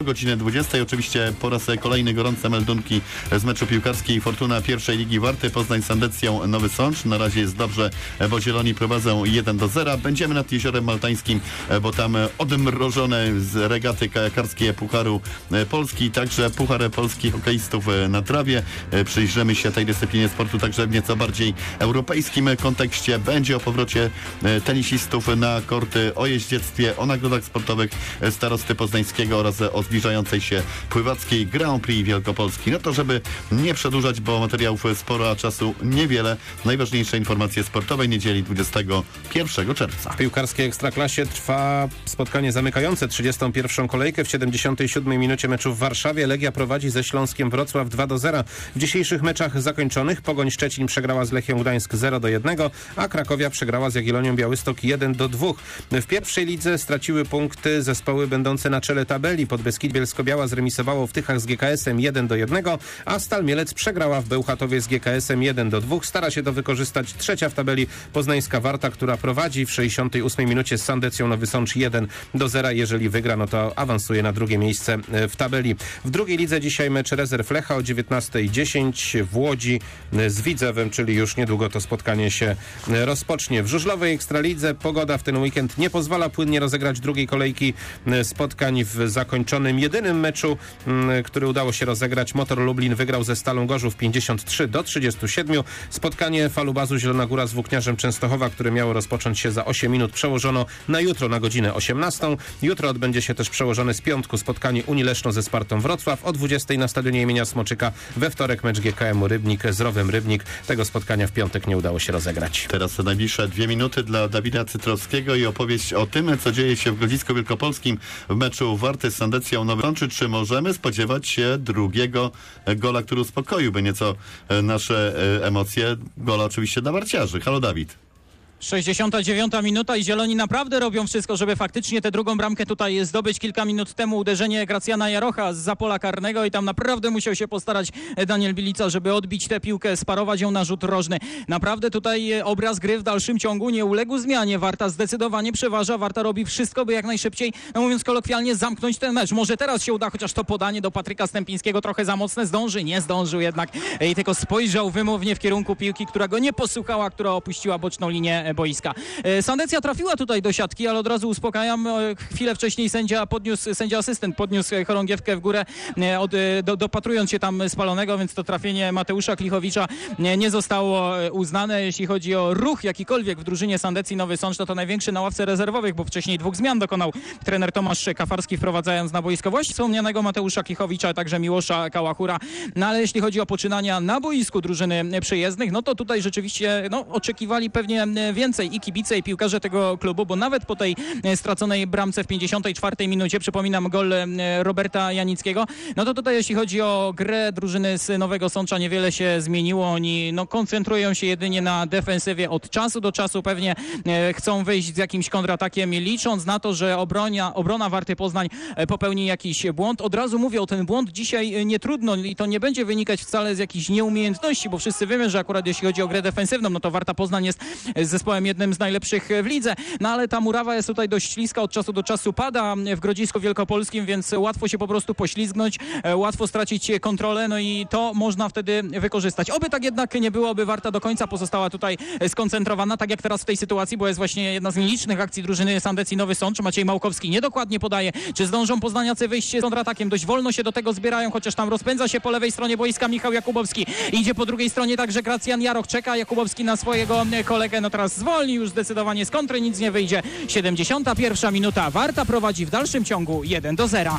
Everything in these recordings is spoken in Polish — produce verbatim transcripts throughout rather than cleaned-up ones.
Godziny dwudziestej. Oczywiście po raz kolejny gorące meldunki z meczu piłkarskiej Fortuna pierwszej Ligi Warty. Poznań z Andecją Nowy Sącz. Na razie jest dobrze, bo zieloni prowadzą jeden do zera. Będziemy nad Jeziorem Maltańskim, bo tam odmrożone z regaty kajakarskiej Pucharu Polski, także Puchar Polski hokeistów na trawie. Przyjrzymy się tej dyscyplinie sportu także w nieco bardziej europejskim kontekście. Będzie o powrocie tenisistów na korty, o jeździectwie, o nagrodach sportowych starosty poznańskiego oraz o zbliżającej się pływackiej Grand Prix Wielkopolski. No to żeby nie przedłużać, bo materiałów sporo, a czasu niewiele. Najważniejsze informacje sportowe niedzieli dwudziestego pierwszego czerwca. W piłkarskiej Ekstraklasie trwa spotkanie zamykające trzydziestą pierwszą kolejkę. W siedemdziesiątej siódmej minucie meczu w Warszawie Legia prowadzi ze Śląskiem Wrocław dwa do zera. W dzisiejszych meczach zakończonych Pogoń Szczecin przegrała z Lechią Gdańsk zero do jednego, a Krakowia przegrała z Jagiellonią Białystok jeden do dwóch. W pierwszej lidze straciły punkty zespoły będące na czele tabeli. Podbeskidzie Bielsko-Biała zremisowało w Tychach z G K S-em jeden do jednego, a Stal Mielec przegrała w Bełchatowie z G K S-em jeden do dwóch. Stara się to wykorzystać trzecia w tabeli poznańska Warta, która prowadzi w sześćdziesiątej ósmej minucie z Sandecją Nowy Sącz jeden do zera. Jeżeli wygra, no to awansuje na drugie miejsce w tabeli. W drugiej lidze dzisiaj mecz rezerw Lecha o dziewiętnastej dziesięć w Łodzi z Widzewem, czyli już niedługo to spotkanie się rozpocznie. W żużlowej Ekstralidze pogoda w ten weekend nie pozwala płynnie rozegrać drugiej kolejki spotkań w zakończonym jedynym meczu, który udało się rozegrać. Motor Lublin wygrał ze Stalą Gorzów pięćdziesiąt trzy do trzydziestu siedmiu. Spotkanie Falubazu Zielona Góra z Włókniarzem Częstochowa, które miało rozpocząć się za osiem minut, przełożono na jutro na godzinę osiemnastą. Jutro odbędzie się też przełożone z piątku spotkanie Unii Leszno ze Spartą Wrocław. O dwudziestej na stadionie imienia Smoczyka. We wtorek mecz G K M-u Rybnik z Rowem Rybnik. Tego spotkania w piątek nie udało się rozegrać. Teraz najbliższe dwie minuty dla Dawida Cytrowskiego i opowieść o tym, co dzieje się w Grodzisku Wielkopolskim w meczu Warty z Sandecją Nowy Sącz. Czy możemy spodziewać się drugiego gola, który uspokoiłby nieco nasze emocje? Gola oczywiście dla warciarzy. Halo Dawid. sześćdziesiąta dziewiąta minuta i zieloni naprawdę robią wszystko, żeby faktycznie tę drugą bramkę tutaj zdobyć. Kilka minut temu uderzenie Gracjana Jarocha zza pola karnego i tam naprawdę musiał się postarać Daniel Bilica, żeby odbić tę piłkę, sparować ją na rzut rożny. Naprawdę tutaj obraz gry w dalszym ciągu nie uległ zmianie. Warta zdecydowanie przeważa. Warta robi wszystko, by jak najszybciej, no mówiąc kolokwialnie, zamknąć ten mecz. Może teraz się uda, chociaż to podanie do Patryka Stępińskiego trochę za mocne. Zdąży, nie zdążył jednak i tylko spojrzał wymownie w kierunku piłki, która go nie posłuchała, która opuściła boczną linię boiska. Sandecja trafiła tutaj do siatki, ale od razu uspokajam. Chwilę wcześniej sędzia podniósł, sędzia asystent podniósł chorągiewkę w górę, od, do, dopatrując się tam spalonego, więc to trafienie Mateusza Klichowicza nie, nie zostało uznane. Jeśli chodzi o ruch jakikolwiek w drużynie Sandecji Nowy Sącz, to to największy na ławce rezerwowych, bo wcześniej dwóch zmian dokonał trener Tomasz Kafarski, wprowadzając na boisko właśnie wspomnianego Mateusza Klichowicza, a także Miłosza Kałachura. No ale jeśli chodzi o poczynania na boisku drużyny przyjezdnych, no to tutaj rzeczywiście no, oczekiwali pewnie więcej i kibice, i piłkarze tego klubu, bo nawet po tej straconej bramce w pięćdziesiątej czwartej minucie, przypominam gol Roberta Janickiego, no to tutaj jeśli chodzi o grę drużyny z Nowego Sącza niewiele się zmieniło. Oni no, koncentrują się jedynie na defensywie. Od czasu do czasu pewnie e, chcą wyjść z jakimś kontratakiem, licząc na to, że obronia, obrona Warty Poznań popełni jakiś błąd. Od razu mówię, o ten błąd dzisiaj nie trudno i to nie będzie wynikać wcale z jakichś nieumiejętności, bo wszyscy wiemy, że akurat jeśli chodzi o grę defensywną, no to Warta Poznań jest zespołem jednym z najlepszych w lidze. No ale ta murawa jest tutaj dość śliska, od czasu do czasu pada w Grodzisku Wielkopolskim, więc łatwo się po prostu poślizgnąć, łatwo stracić kontrolę, no i to można wtedy wykorzystać. Oby tak jednak nie było, by Warta do końca pozostała tutaj skoncentrowana, tak jak teraz w tej sytuacji, bo jest właśnie jedna z nielicznych akcji drużyny Sandecji Nowy Sącz. Maciej Małkowski niedokładnie podaje, czy zdążą poznaniacy wyjść z kontratakiem. Dość wolno się do tego zbierają, chociaż tam rozpędza się po lewej stronie boiska Michał Jakubowski. Idzie po drugiej stronie także Gracjan Jaroch, czeka Jakubowski na swojego kolegę, no teraz zwolni już zdecydowanie z kontry, nic nie wyjdzie. siedemdziesiąta pierwsza minuta. Warta prowadzi w dalszym ciągu jeden do zera.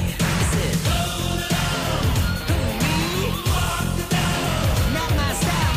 Not my style.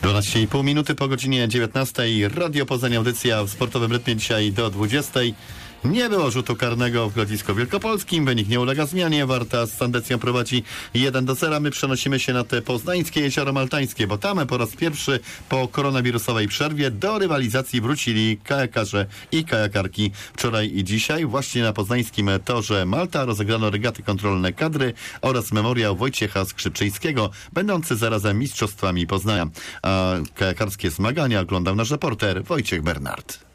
dwanaście i pół minuty po godzinie dziewiętnastej. Radio Poznań, audycja w sportowym rytmie dzisiaj do dwudziestej. Nie było rzutu karnego w Grodzisku Wielkopolskim. Wynik nie ulega zmianie. Warta z Sandecją prowadzi jeden do zera. My przenosimy się na te poznańskie Jezioro Maltańskie, bo tam po raz pierwszy po koronawirusowej przerwie do rywalizacji wrócili kajakarze i kajakarki. Wczoraj i dzisiaj właśnie na poznańskim torze Malta rozegrano regaty kontrolne kadry oraz memoriał Wojciecha Skrzypczyńskiego, będący zarazem mistrzostwami Poznania. A kajakarskie zmagania oglądał nasz reporter Wojciech Bernard.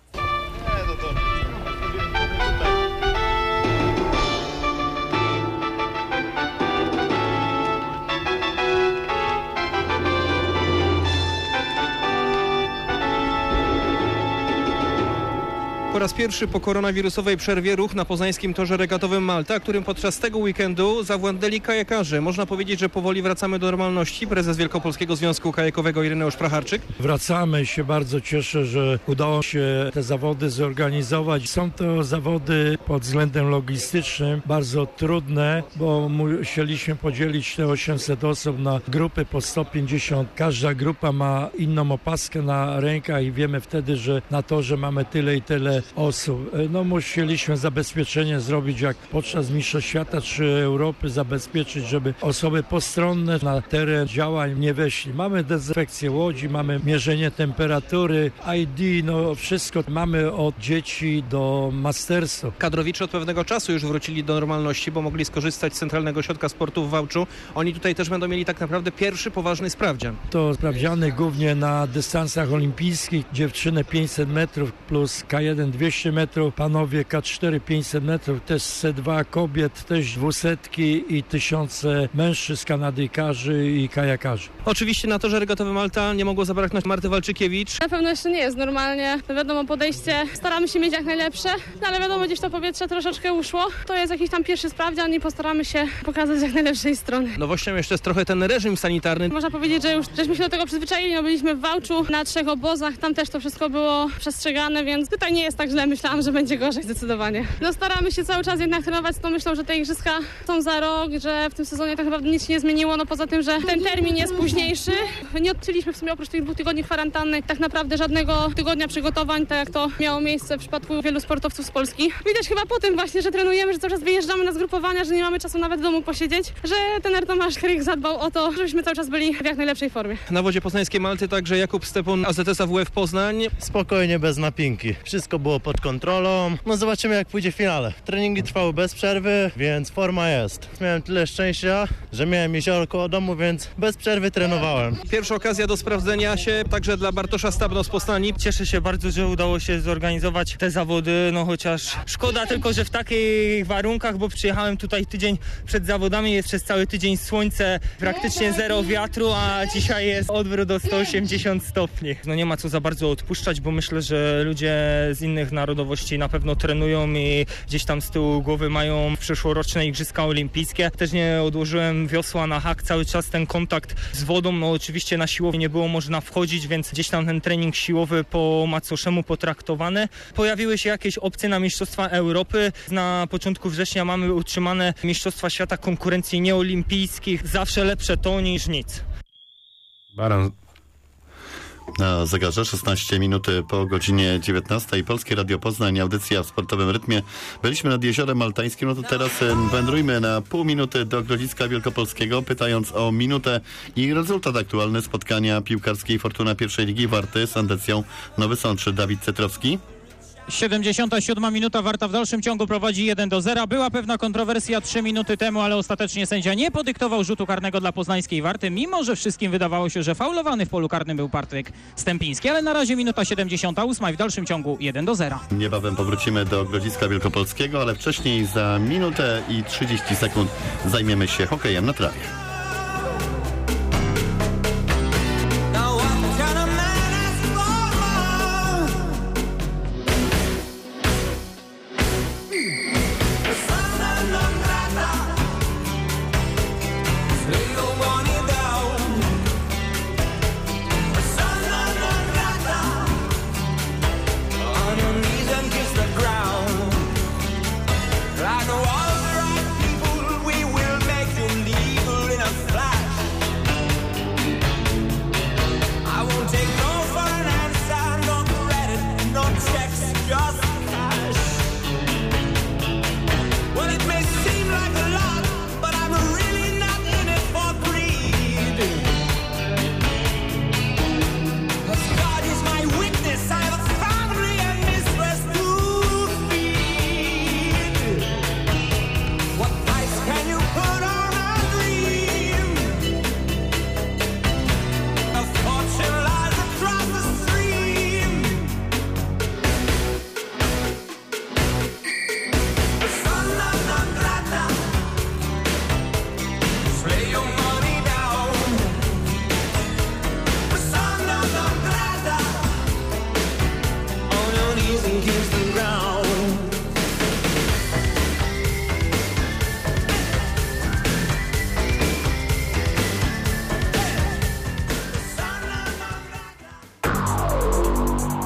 Po raz pierwszy po koronawirusowej przerwie ruch na poznańskim torze regatowym Malta, którym podczas tego weekendu zawładnęli kajakarze. Można powiedzieć, że powoli wracamy do normalności. Prezes Wielkopolskiego Związku Kajakowego Ireneusz Pracharczyk. Wracamy, się bardzo cieszę, że udało się te zawody zorganizować. Są to zawody pod względem logistycznym bardzo trudne, bo musieliśmy podzielić te osiemset osób na grupy po sto pięćdziesiąt. Każda grupa ma inną opaskę na rękach i wiemy wtedy, że na torze mamy tyle i tyle osób. No musieliśmy zabezpieczenie zrobić jak podczas Mistrzostw Świata czy Europy, zabezpieczyć, żeby osoby postronne na teren działań nie weszli. Mamy dezynfekcję łodzi, mamy mierzenie temperatury, I D, no wszystko mamy od dzieci do masterstwa. Kadrowicze od pewnego czasu już wrócili do normalności, bo mogli skorzystać z Centralnego Ośrodka Sportu w Wałczu. Oni tutaj też będą mieli tak naprawdę pierwszy poważny sprawdzian. To sprawdziany głównie na dystansach olimpijskich. Dziewczyny pięćset metrów plus K jeden dwieście metrów, panowie K cztery pięćset metrów, też C dwa kobiet, też dwusetki i tysiące mężczyzn, kanadyjkarzy i kajakarzy. Oczywiście na torze regatowym Malta nie mogło zabraknąć Marty Walczykiewicz. Na pewno jeszcze nie jest normalnie. Wiadomo, podejście staramy się mieć jak najlepsze, no ale wiadomo, gdzieś to powietrze troszeczkę uszło. To jest jakiś tam pierwszy sprawdzian i postaramy się pokazać z jak najlepszej strony. Nowością jeszcze jest trochę ten reżim sanitarny. Można powiedzieć, że już żeśmy się do tego przyzwyczaili. No, byliśmy w Wałczu na trzech obozach, tam też to wszystko było przestrzegane, więc tutaj nie jest tak źle. Myślałam, że będzie gorzej zdecydowanie. No staramy się cały czas jednak trenować z tą myślą, że te igrzyska są za rok, że w tym sezonie tak naprawdę nic się nie zmieniło, no poza tym, że ten termin jest późniejszy. Nie odczyliśmy w sumie oprócz tych dwóch tygodni kwarantanny tak naprawdę żadnego tygodnia przygotowań, tak jak to miało miejsce w przypadku wielu sportowców z Polski. Widać chyba po tym właśnie, że trenujemy, że cały czas wyjeżdżamy na zgrupowania, że nie mamy czasu nawet w domu posiedzieć, że ten Tomasz Kryk zadbał o to, żebyśmy cały czas byli w jak najlepszej formie. Na wodzie poznańskiej Malty także Jakub Stepun, A Z S A W F Poznań. Spokojnie, bez napinki. Wszystko było pod kontrolą. No zobaczymy, jak pójdzie w finale. Treningi trwały bez przerwy, więc forma jest. Miałem tyle szczęścia, że miałem jezioro koło domu, więc bez przerwy trenowałem. Pierwsza okazja do sprawdzenia się także dla Bartosza Stabno z Poznani. Cieszę się bardzo, że udało się zorganizować te zawody, no chociaż szkoda tylko, że w takich warunkach, bo przyjechałem tutaj tydzień przed zawodami, jest przez cały tydzień słońce, praktycznie zero wiatru, a dzisiaj jest odwrót o sto osiemdziesiąt stopni. No nie ma co za bardzo odpuszczać, bo myślę, że ludzie z innych narodowości na pewno trenują i gdzieś tam z tyłu głowy mają przyszłoroczne Igrzyska Olimpijskie. Też nie odłożyłem wiosła na hak, cały czas ten kontakt z wodą, no oczywiście na siłowni nie było można wchodzić, więc gdzieś tam ten trening siłowy po macoszemu potraktowany. Pojawiły się jakieś opcje na Mistrzostwa Europy. Na początku września mamy utrzymane Mistrzostwa Świata konkurencji nieolimpijskich. Zawsze lepsze to niż nic. Baran. Na zegarze szesnaście minuty po godzinie dziewiętnastej. Polskie Radio Poznań, audycja w sportowym rytmie. Byliśmy nad Jeziorem Maltańskim, no to teraz wędrujmy na pół minuty do Grodziska Wielkopolskiego, pytając o minutę i rezultat aktualny spotkania piłkarskiej Fortuna pierwszej Ligi Warty z Sandecją Nowy Sącz. Dawid Cetrowski. siedemdziesiąta siódma minuta, Warta w dalszym ciągu prowadzi jeden do zera. Była pewna kontrowersja trzy minuty temu, ale ostatecznie sędzia nie podyktował rzutu karnego dla poznańskiej Warty, mimo że wszystkim wydawało się, że faulowany w polu karnym był Patryk Stępiński, ale na razie minuta siedemdziesiąta ósma i w dalszym ciągu jeden do zera. Niebawem powrócimy do Grodziska Wielkopolskiego, ale wcześniej za minutę i trzydzieści sekund zajmiemy się hokejem na trawie. I know all the right people, we will make them legal in a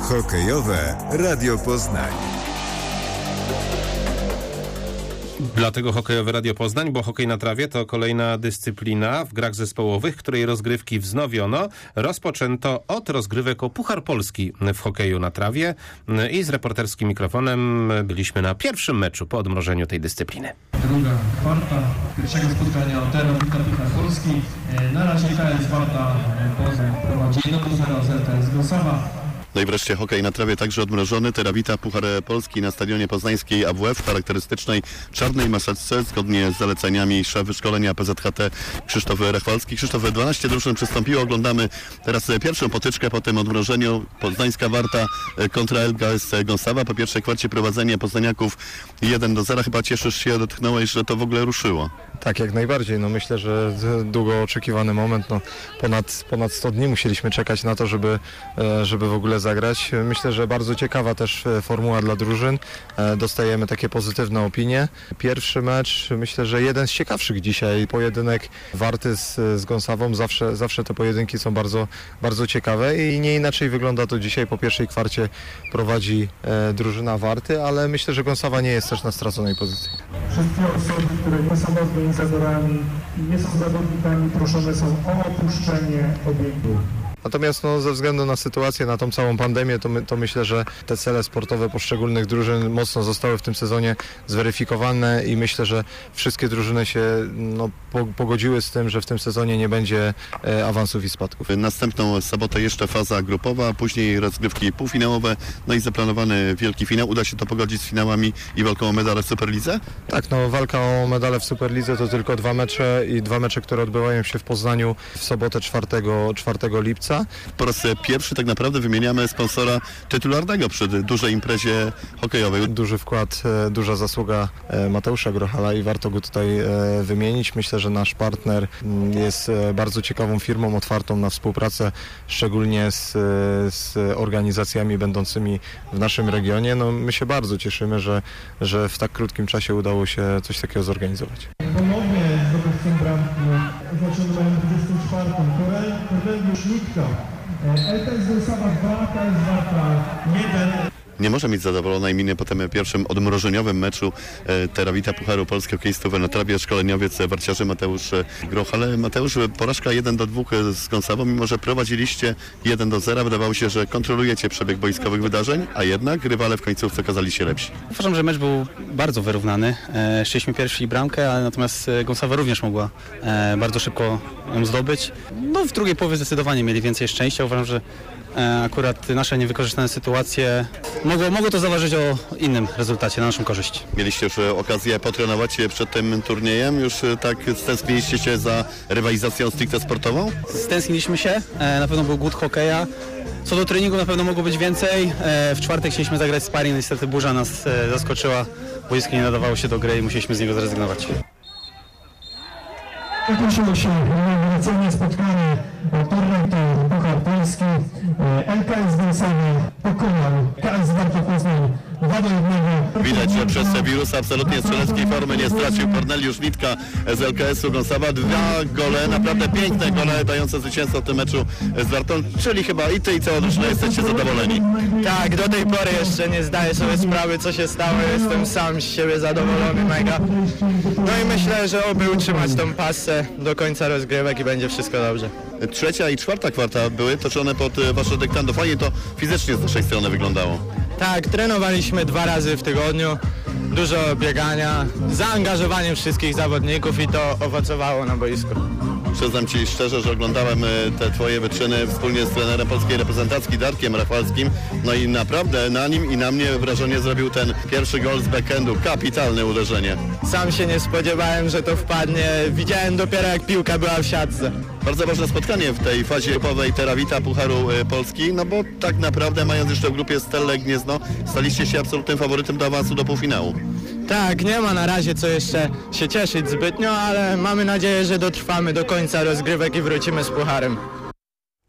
Hokejowe Radio Poznań. Dlatego Hokejowe Radio Poznań, bo hokej na trawie to kolejna dyscyplina w grach zespołowych, której rozgrywki wznowiono. Rozpoczęto od rozgrywek o Puchar Polski w hokeju na trawie i z reporterskim mikrofonem byliśmy na pierwszym meczu po odmrożeniu tej dyscypliny. Druga kwarta pierwszego spotkania Terawita Puchar Polski. Na razie K S Warta Poznań prowadzi jeden do zera z L K S Gosawa. No i wreszcie hokej na trawie także odmrożony. Terawita Puchar Polski na stadionie poznańskiej A W F w charakterystycznej czarnej maseczce zgodnie z zaleceniami szef szkolenia P Z H T Krzysztof Rechwalski. Krzysztof, dwanaście drużyn przystąpiło. Oglądamy teraz pierwszą potyczkę po tym odmrożeniu. Poznańska Warta kontra L K S Gąsawa. Po pierwszej kwarcie prowadzenie poznaniaków jeden do zera. Chyba cieszysz się, dotknąłeś, że to w ogóle ruszyło. Tak, jak najbardziej. No myślę, że długo oczekiwany moment. No, ponad, ponad sto dni musieliśmy czekać na to, żeby, żeby w ogóle zagrać. Myślę, że bardzo ciekawa też formuła dla drużyn. Dostajemy takie pozytywne opinie. Pierwszy mecz, myślę, że jeden z ciekawszych dzisiaj. Pojedynek Warty z, z Gąsawą. Zawsze, zawsze te pojedynki są bardzo, bardzo ciekawe i nie inaczej wygląda to dzisiaj. Po pierwszej kwarcie prowadzi e, drużyna Warty, ale myślę, że Gąsawa nie jest też na straconej pozycji. Wszystkie osoby, które nie są organizatorami i nie są zawodnikami, proszone są o opuszczenie obiektu. Natomiast no, ze względu na sytuację, na tą całą pandemię, to, my, to myślę, że te cele sportowe poszczególnych drużyn mocno zostały w tym sezonie zweryfikowane i myślę, że wszystkie drużyny się no, po, pogodziły z tym, że w tym sezonie nie będzie e, awansów i spadków. Następną sobotę jeszcze faza grupowa, później rozgrywki półfinałowe, no i zaplanowany wielki finał. Uda się to pogodzić z finałami i walką o medale w Superlidze? Tak, no walka o medale w Superlidze to tylko dwa mecze i dwa mecze, które odbywają się w Poznaniu w sobotę czwartego lipca. Po raz pierwszy tak naprawdę wymieniamy sponsora tytularnego przy dużej imprezie hokejowej. Duży wkład, duża zasługa Mateusza Grochala i warto go tutaj wymienić. Myślę, że nasz partner jest bardzo ciekawą firmą, otwartą na współpracę, szczególnie z, z organizacjami będącymi w naszym regionie. No, my się bardzo cieszymy, że, że w tak krótkim czasie udało się coś takiego zorganizować. Ponownie zdobywcą bramki oznaczony numerem dwudziestym czwartym Korneliusz Litka. L K S Gąsawa dwa, K S Warta jeden. Nie może mieć zadowolonej miny po tym pierwszym odmrożeniowym meczu e, Terawita Pucharu Polski hokejistów na trawie szkoleniowiec warciarzy Mateusz Groch. Ale Mateusz, porażka jeden do dwóch z Gąsawą, mimo że prowadziliście jeden do zera, wydawało się, że kontrolujecie przebieg boiskowych wydarzeń, a jednak rywale w końcówce okazali się lepsi. Uważam, że mecz był bardzo wyrównany. E, Szliśmy pierwsi bramkę, ale natomiast Gąsawa również mogła e, bardzo szybko ją zdobyć. No w drugiej połowie zdecydowanie mieli więcej szczęścia. Uważam, że akurat nasze niewykorzystane sytuacje mogło, mogło to zaważyć o innym rezultacie na naszą korzyść. Mieliście już okazję potrenować przed tym turniejem? Już tak stęskniliście się za rywalizacją stricte sportową? Stęskniliśmy się, na pewno był głód hokeja. Co do treningu na pewno mogło być więcej. W czwartek chcieliśmy zagrać sparring, niestety burza nas zaskoczyła. Boisko nie nadawało się do gry i musieliśmy z niego zrezygnować. Zakończyło się rewelacyjne spotkanie turnieju Puchar Polski. L K S Gąsawa pokonał K S Warta Poznań dwa do jednego. Widać, że przez wirusa absolutnie strzeleckiej formy nie stracił Korneliusz Litka z L K S-u Gąsawa. Dwa gole, naprawdę piękne gole dające zwycięstwo w tym meczu z Wartą, czyli chyba i ty i cała drużyna jesteście zadowoleni. Tak, do tej pory jeszcze nie zdaję sobie sprawy, co się stało. Jestem sam z siebie zadowolony mega. No i myślę, że oby utrzymać tą pasę do końca rozgrywek i będzie wszystko dobrze. Trzecia i czwarta kwarta były toczone pod wasze dyktando. Fajnie to fizycznie z naszej strony wyglądało. Tak, trenowaliśmy dwa razy w tygodniu, dużo biegania, zaangażowanie wszystkich zawodników i to owocowało na boisku. Przyznam ci szczerze, że oglądałem te twoje wyczyny wspólnie z trenerem polskiej reprezentacji Darkiem Rafalskim. No i naprawdę na nim i na mnie wrażenie zrobił ten pierwszy gol z backhandu. Kapitalne uderzenie. Sam się nie spodziewałem, że to wpadnie. Widziałem dopiero, jak piłka była w siatce. Bardzo ważne spotkanie w tej fazie grupowej Terawita Pucharu Polski, no bo tak naprawdę mając jeszcze w grupie Stellę Gniezno, staliście się absolutnym faworytem do awansu do półfinału. Tak, nie ma na razie co jeszcze się cieszyć zbytnio, ale mamy nadzieję, że dotrwamy do końca rozgrywek i wrócimy z pucharem.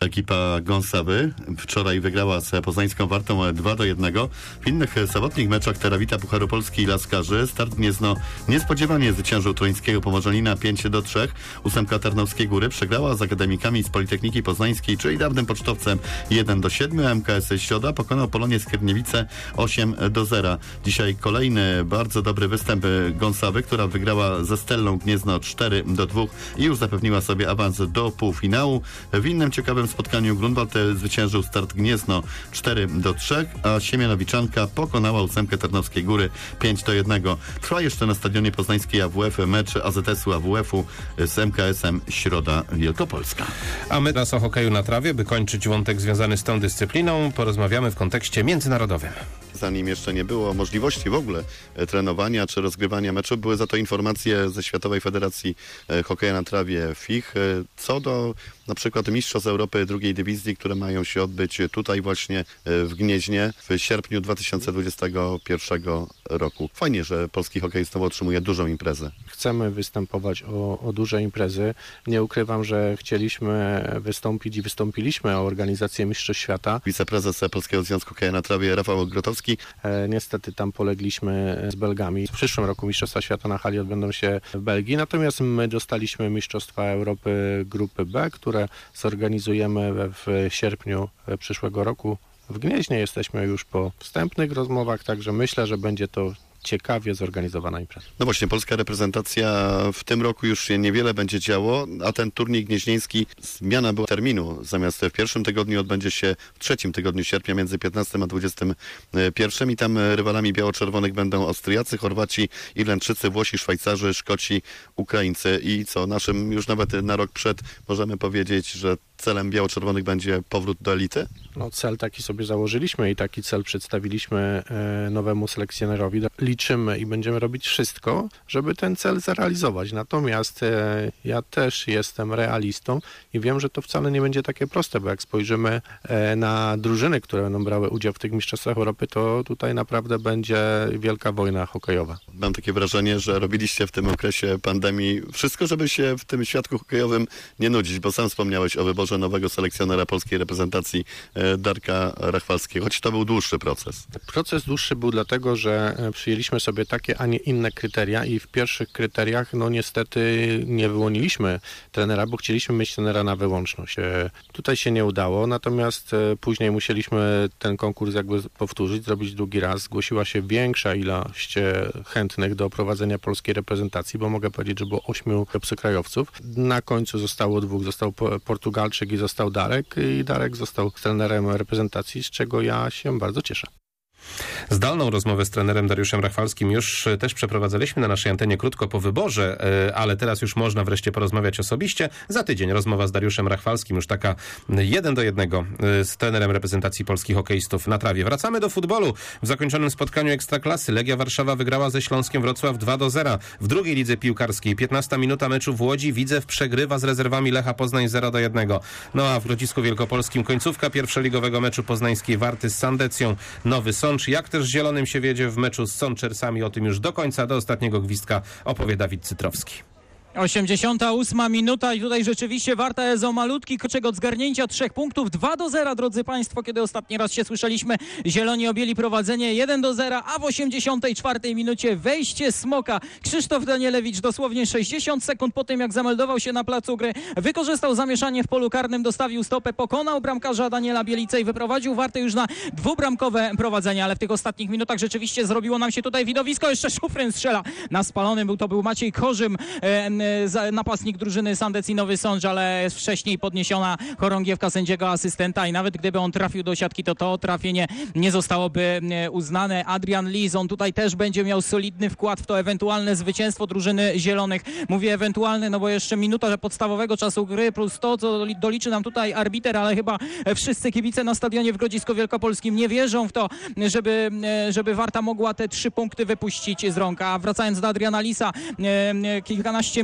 ekipa Gąsawy. Wczoraj wygrała z poznańską Wartą dwa do jednego. W innych sobotnich meczach Terawita Pucharu Polski i Laskarzy Start Gniezno niespodziewanie zwyciężył Toruńskiego Pomorzelina pięć do trzech. Ósemka Tarnowskiej Góry przegrała z akademikami z Politechniki Poznańskiej, czyli dawnym pocztowcem jeden do siedmiu. M K S Środa pokonał Polonię Skierniewice osiem do zera. Dzisiaj kolejny bardzo dobry występ Gąsawy, która wygrała ze Stellą Gniezno cztery do dwóch i już zapewniła sobie awans do półfinału. W innym ciekawym spotkaniu Grunwald zwyciężył Start Gniezno cztery do trzech, a Siemianowiczanka pokonała ósemkę Tarnowskiej Góry pięć do jednego. Trwa jeszcze na stadionie poznańskiej A W F mecz A Z S u A W F-u z M K S-em Środa Wielkopolska. A my teraz o hokeju na trawie, by kończyć wątek związany z tą dyscypliną, porozmawiamy w kontekście międzynarodowym. Zanim jeszcze nie było możliwości w ogóle trenowania czy rozgrywania meczu, były za to informacje ze Światowej Federacji Hokeja na Trawie F I H co do na przykład Mistrzostw Europy drugiej dywizji, które mają się odbyć tutaj właśnie w Gnieźnie w sierpniu dwa tysiące dwudziestego pierwszego roku. Fajnie, że polski hokej znowu otrzymuje dużą imprezę. Chcemy występować o, o duże imprezy. Nie ukrywam, że chcieliśmy wystąpić i wystąpiliśmy o organizację Mistrzostw Świata. Wiceprezes Polskiego Związku Hokeja na Trawie Rafał Grotowski. E, niestety tam polegliśmy z Belgami. W przyszłym roku Mistrzostwa Świata na hali odbędą się w Belgii, natomiast my dostaliśmy Mistrzostwa Europy Grupy B, które zorganizujemy w sierpniu przyszłego roku. W Gnieźnie jesteśmy już po wstępnych rozmowach, także myślę, że będzie to ciekawie zorganizowana impreza. No właśnie, polska reprezentacja w tym roku już się niewiele będzie działo, a ten turniej gnieźnieński, zmiana była terminu. Zamiast w pierwszym tygodniu odbędzie się w trzecim tygodniu sierpnia między piętnastym a dwudziestym pierwszym i tam rywalami biało-czerwonych będą Austriacy, Chorwaci, Irlandczycy, Włosi, Szwajcarzy, Szkoci, Ukraińcy i co, naszym już nawet na rok przed możemy powiedzieć, że celem biało-czerwonych będzie powrót do elity? No, cel taki sobie założyliśmy i taki cel przedstawiliśmy e, nowemu selekcjonerowi. Liczymy i będziemy robić wszystko, żeby ten cel zrealizować. Natomiast e, ja też jestem realistą i wiem, że to wcale nie będzie takie proste, bo jak spojrzymy e, na drużyny, które będą brały udział w tych Mistrzostwach Europy, to tutaj naprawdę będzie wielka wojna hokejowa. Mam takie wrażenie, że robiliście w tym okresie pandemii wszystko, żeby się w tym świadku hokejowym nie nudzić, bo sam wspomniałeś o wyborze nowego selekcjonera polskiej reprezentacji Darka Rachwalskiego, choć to był dłuższy proces. Proces dłuższy był dlatego, że przyjęliśmy sobie takie, a nie inne kryteria i w pierwszych kryteriach no niestety nie wyłoniliśmy trenera, bo chcieliśmy mieć trenera na wyłączność. Tutaj się nie udało, natomiast później musieliśmy ten konkurs jakby powtórzyć, zrobić drugi raz. Zgłosiła się większa ilość chętnych do prowadzenia polskiej reprezentacji, bo mogę powiedzieć, że było ośmiu obcokrajowców. Na końcu zostało dwóch, został Portugalczyk i został Darek i Darek został trenerem reprezentacji, z czego ja się bardzo cieszę. Zdalną rozmowę z trenerem Dariuszem Rachwalskim już też przeprowadzaliśmy na naszej antenie krótko po wyborze, ale teraz już można wreszcie porozmawiać osobiście. Za tydzień rozmowa z Dariuszem Rachwalskim, już taka jeden do jednego z trenerem reprezentacji polskich hokeistów na trawie. Wracamy do futbolu. W zakończonym spotkaniu Ekstraklasy Legia Warszawa wygrała ze Śląskiem Wrocław dwa do zera. W drugiej lidze piłkarskiej piętnasta minuta meczu w Łodzi. Widzew przegrywa z rezerwami Lecha Poznań zero do jednego. No a w Grodzisku Wielkopolskim końcówka pierwszoligowego meczu poznańskiej Warty z Sandecją. Nowy Sącz. Jak też Zielonym się wiedzie w meczu z Sączersami, o tym już do końca, do ostatniego gwizdka opowie Dawid Cytrowski. osiemdziesiąta ósma minuta i tutaj rzeczywiście Warta jest o malutki kroczek od zgarnięcia trzech punktów. dwa do zera, drodzy Państwo, kiedy ostatni raz się słyszeliśmy. Zieloni objęli prowadzenie jeden do zera, a w osiemdziesiątej czwartej minucie wejście Smoka. Krzysztof Danielewicz dosłownie sześćdziesiąt sekund po tym, jak zameldował się na placu gry, wykorzystał zamieszanie w polu karnym, dostawił stopę, pokonał bramkarza Daniela Bielica i wyprowadził Wartę już na dwubramkowe prowadzenie, ale w tych ostatnich minutach rzeczywiście zrobiło nam się tutaj widowisko. Jeszcze Szufryn strzela na spalonym, był to był Maciej Korzym, e, napastnik drużyny Sandecji Nowy Sącz, ale wcześniej podniesiona chorągiewka sędziego asystenta i nawet gdyby on trafił do siatki, to to trafienie nie zostałoby uznane. Adrian Lis, on tutaj też będzie miał solidny wkład w to ewentualne zwycięstwo drużyny zielonych. Mówię ewentualny, no bo jeszcze minuta podstawowego czasu gry plus to, co doliczy nam tutaj arbiter, ale chyba wszyscy kibice na stadionie w Grodzisku Wielkopolskim nie wierzą w to, żeby, żeby Warta mogła te trzy punkty wypuścić z rąk. A wracając do Adriana Lisa, kilkanaście minut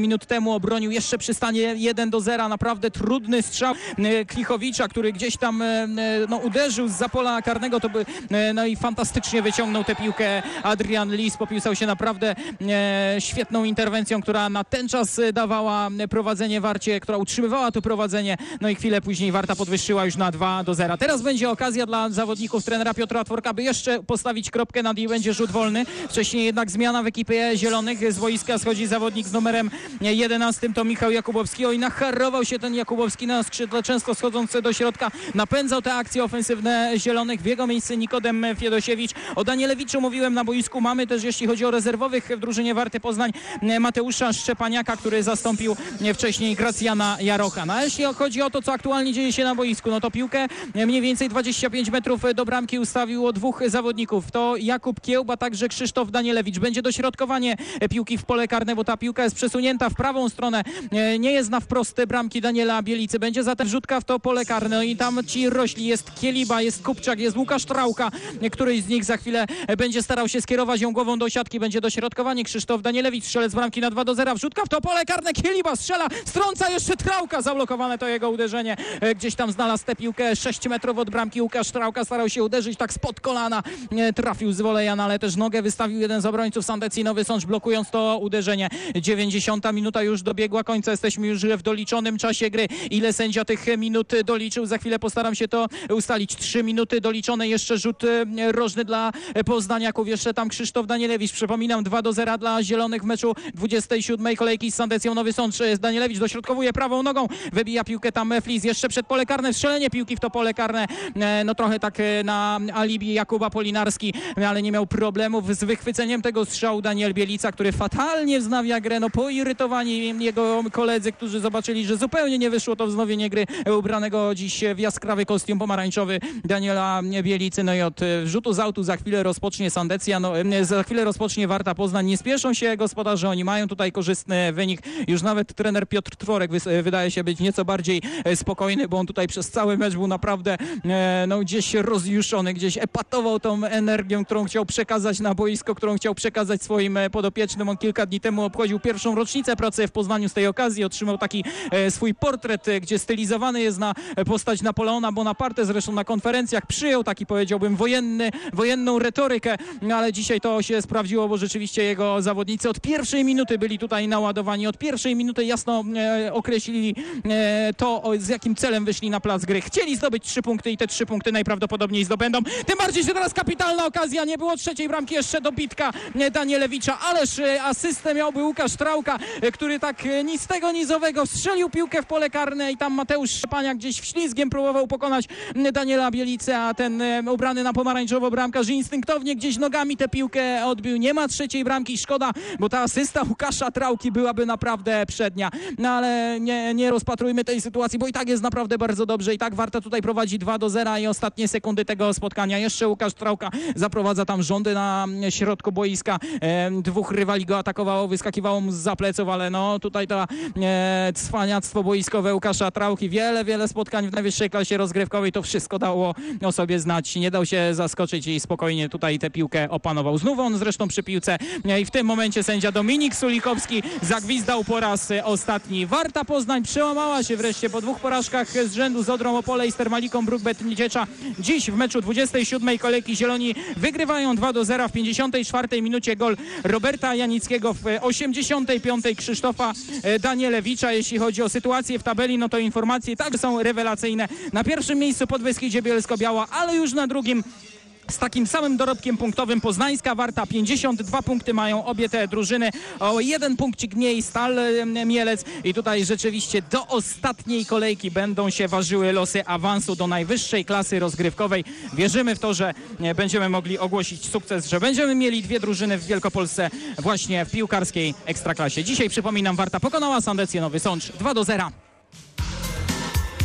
minut temu obronił jeszcze przy stanie jeden do zera. Naprawdę trudny strzał Klichowicza, który gdzieś tam no, uderzył z za pola karnego, to by no i fantastycznie wyciągnął tę piłkę Adrian Lis. Popisał się naprawdę e, świetną interwencją, która na ten czas dawała prowadzenie Warcie, która utrzymywała to prowadzenie. No i chwilę później Warta podwyższyła już na dwa do zera. Teraz będzie okazja dla zawodników trenera Piotra Tworka, by jeszcze postawić kropkę nad i będzie rzut wolny. Wcześniej jednak zmiana w ekipie zielonych. Z wojska schodzi zawodnik z numerem jedenastym, to Michał Jakubowski. Oj, nacharował się ten Jakubowski na skrzydle, często schodzący do środka. Napędzał te akcje ofensywne zielonych. W jego miejsce Nikodem Fiedosiewicz. O Danielewiczu mówiłem na boisku. Mamy też, jeśli chodzi o rezerwowych w drużynie Warty Poznań, Mateusza Szczepaniaka, który zastąpił wcześniej Gracjana Jarocha. No a jeśli chodzi o to, co aktualnie dzieje się na boisku, no to piłkę mniej więcej dwadzieścia pięć metrów do bramki ustawiło dwóch zawodników. To Jakub Kiełb, a także Krzysztof Danielewicz. Będzie dośrodkowanie piłki w pole karne, bo ta piłka jest przesunięta w prawą stronę. Nie jest na wprost bramki Daniela Bielicy. Będzie zatem rzutka w to pole karne. No i tam ci rośli. Jest Kieliba, jest Kupczak, jest Łukasz Trauka. Któryś z nich za chwilę będzie starał się skierować ją głową do siatki. Będzie dośrodkowanie. Krzysztof Danielewicz, strzelec bramki na dwa do zera. Wrzutka w to pole karne. Kieliba strzela, strąca jeszcze Trauka. Zablokowane to jego uderzenie. Gdzieś tam znalazł tę piłkę sześć metrów od bramki. Łukasz Trauka starał się uderzyć tak spod kolana. Trafił z woleja, no ale też nogę wystawił jeden z obrońców Sandecji Nowy Sącz, blokując to uderzenie. dziewięćdziesiąta minuta już dobiegła końca. Jesteśmy już w doliczonym czasie gry. Ile sędzia tych minut doliczył? Za chwilę postaram się to ustalić. Trzy minuty doliczone. Jeszcze rzut rożny dla poznaniaków. Jeszcze tam Krzysztof Danielewicz. Przypominam, dwa do zera dla zielonych w meczu dwudziestej siódmej kolejki z Sandecją Nowy Sącz. Danielewicz dośrodkowuje prawą nogą. Wybija piłkę tam Flis. Jeszcze przed pole karne. Strzelenie piłki w to pole karne. No trochę tak na alibi Jakuba Polinarski, ale nie miał problemów z wychwyceniem tego strzału Daniel Bielica, który fatalnie wznawia grę. No poirytowani jego koledzy, którzy zobaczyli, że zupełnie nie wyszło to wznowienie gry ubranego dziś w jaskrawy kostium pomarańczowy Daniela Bielicy. No i od rzutu z autu za chwilę rozpocznie Sandecja, no za chwilę rozpocznie Warta Poznań. Nie spieszą się gospodarze, oni mają tutaj korzystny wynik. Już nawet trener Piotr Tworek wydaje się być nieco bardziej spokojny, bo on tutaj przez cały mecz był naprawdę no gdzieś rozjuszony, gdzieś epatował tą energią, którą chciał przekazać na boisko, którą chciał przekazać swoim podopiecznym. On kilka dni temu obchodził pierwszą rocznicę pracy w Poznaniu. Z tej okazji otrzymał taki e, swój portret, e, gdzie stylizowany jest na postać Napoleona Bonaparte. Zresztą na konferencjach przyjął taki, powiedziałbym, wojenny, wojenną retorykę, no, ale dzisiaj to się sprawdziło, bo rzeczywiście jego zawodnicy od pierwszej minuty byli tutaj naładowani. Od pierwszej minuty jasno e, określili e, to, o, z jakim celem wyszli na plac gry. Chcieli zdobyć trzy punkty i te trzy punkty najprawdopodobniej zdobędą. Tym bardziej, że teraz kapitalna okazja. Nie było trzeciej bramki, jeszcze dobitka Danielewicza, ależ asystę miałby Łukasz Trauka, który tak ni z tego, ni z owego strzelił piłkę w pole karne i tam Mateusz Szczepaniak gdzieś wślizgiem próbował pokonać Daniela Bielicę, a ten ubrany na pomarańczowo bramkarz instynktownie gdzieś nogami tę piłkę odbił. Nie ma trzeciej bramki, szkoda, bo ta asysta Łukasza Trauki byłaby naprawdę przednia. No ale nie, nie rozpatrujmy tej sytuacji, bo i tak jest naprawdę bardzo dobrze. I tak Warta tutaj prowadzi dwa do zera i ostatnie sekundy tego spotkania. Jeszcze Łukasz Trauka zaprowadza tam rządy na środku boiska. E, dwóch rywali go atakowało, wyskakiwało mu zza pleców, ale no tutaj to e, cwaniactwo boiskowe Łukasza Trauki. Wiele, wiele spotkań w najwyższej klasie rozgrywkowej. To wszystko dało o sobie znać. Nie dał się zaskoczyć i spokojnie tutaj tę piłkę opanował. Znów on zresztą przy piłce e, i w tym momencie sędzia Dominik Sulikowski zagwizdał po raz ostatni. Warta Poznań przełamała się wreszcie po dwóch porażkach z rzędu z Odrą Opole i z Termaliką Bruk-Bet Nidziecza. Dziś w meczu dwudziestej siódmej kolejki zieloni wygrywają dwa do zera. W pięćdziesiątej czwartej minucie gol Roberta Janickiego, w osiemdziesiątej piątej Krzysztofa Danielewicza. Jeśli chodzi o sytuację w tabeli, no to informacje także są rewelacyjne. Na pierwszym miejscu Podbeskidzie Bielsko-Biała, ale już na drugim z takim samym dorobkiem punktowym Poznańska Warta. pięćdziesiąt dwa punkty mają obie te drużyny. O jeden punkcik mniej Stal Mielec. I tutaj rzeczywiście do ostatniej kolejki będą się ważyły losy awansu do najwyższej klasy rozgrywkowej. Wierzymy w to, że będziemy mogli ogłosić sukces, że będziemy mieli dwie drużyny w Wielkopolsce właśnie w piłkarskiej ekstraklasie. Dzisiaj, przypominam, Warta pokonała Sandecję Nowy Sącz dwa do zera.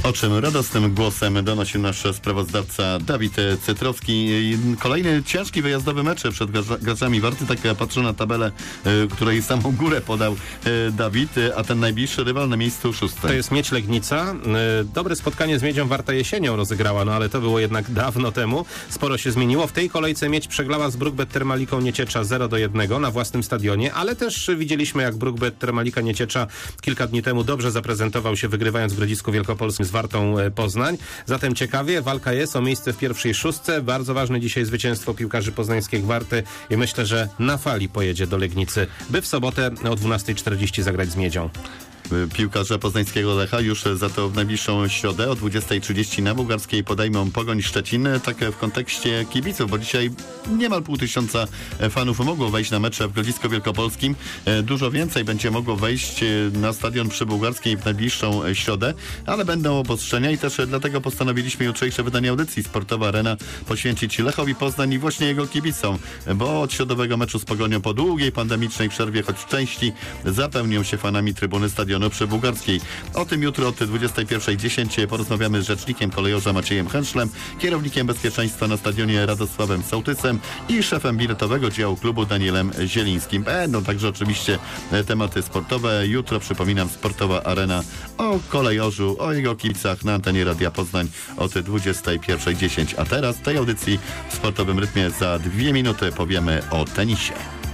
O czym radosnym głosem donosił nasz sprawozdawca Dawid Cytrowski. Kolejny ciężki wyjazdowy mecz przed graczami Warty. Tak patrzę na tabelę, której samą górę podał Dawid, a ten najbliższy rywal na miejscu szóstym. To jest Miedź Legnica. Dobre spotkanie z Miedzią Warta jesienią rozegrała, no ale to było jednak dawno temu. Sporo się zmieniło. W tej kolejce Miedź przegrała z Brookbet Termaliką Nieciecza zero do jednego na własnym stadionie, ale też widzieliśmy, jak Brookbet Termalika Nieciecza kilka dni temu dobrze zaprezentował się, wygrywając w Grodzisku Wielkopolskim z Wartą Poznań. Zatem ciekawie, walka jest o miejsce w pierwszej szóstce. Bardzo ważne dzisiaj zwycięstwo piłkarzy poznańskich Warty i myślę, że na fali pojedzie do Legnicy, by w sobotę o dwunasta czterdzieści zagrać z Miedzią. Piłkarze poznańskiego Lecha już za to w najbliższą środę o dwudziesta trzydzieści na Bułgarskiej podejmą Pogoń Szczecin. Tak w kontekście kibiców, bo dzisiaj niemal pół tysiąca fanów mogło wejść na mecze w Grodzisku Wielkopolskim. Dużo więcej będzie mogło wejść na stadion przy Bułgarskiej w najbliższą środę, ale będą obostrzenia i też dlatego postanowiliśmy jutrzejsze wydanie audycji Sportowa Arena poświęcić Lechowi Poznań i właśnie jego kibicom, bo od środowego meczu z Pogonią po długiej pandemicznej przerwie, choć w części zapełnią się fanami trybuny stadionu przy Bułgarskiej. O tym jutro od dwudziestej pierwszej dziesięć porozmawiamy z rzecznikiem kolejorza Maciejem Henszlem, kierownikiem bezpieczeństwa na stadionie Radosławem Sołtysem i szefem biletowego działu klubu Danielem Zielińskim. Będą także oczywiście tematy sportowe. Jutro, przypominam, Sportowa Arena o kolejorzu, o jego kibicach na antenie Radia Poznań od dwudziestej pierwszej dziesięć. A teraz w tej audycji w sportowym rytmie za dwie minuty powiemy o tenisie.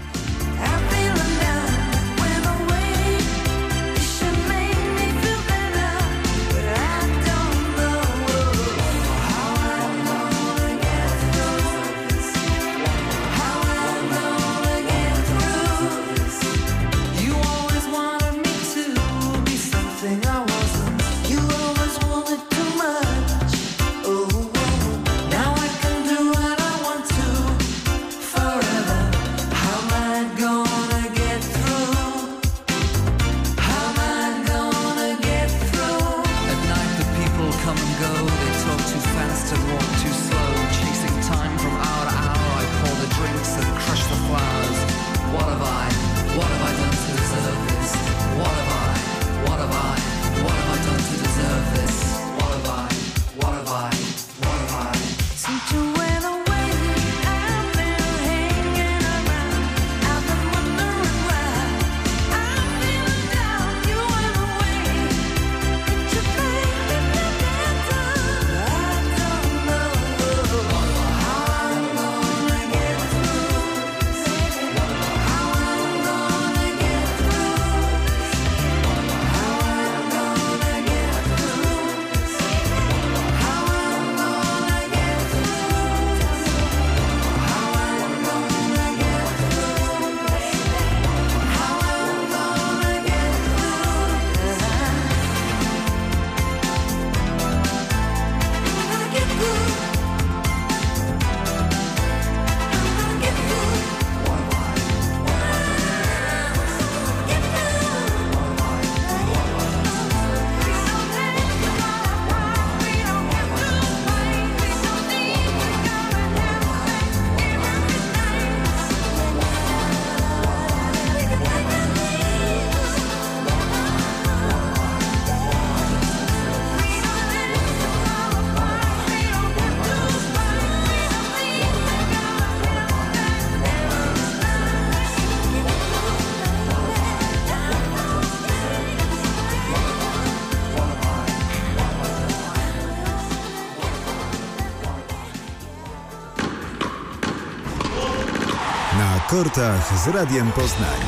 Na kortach z Radiem Poznań.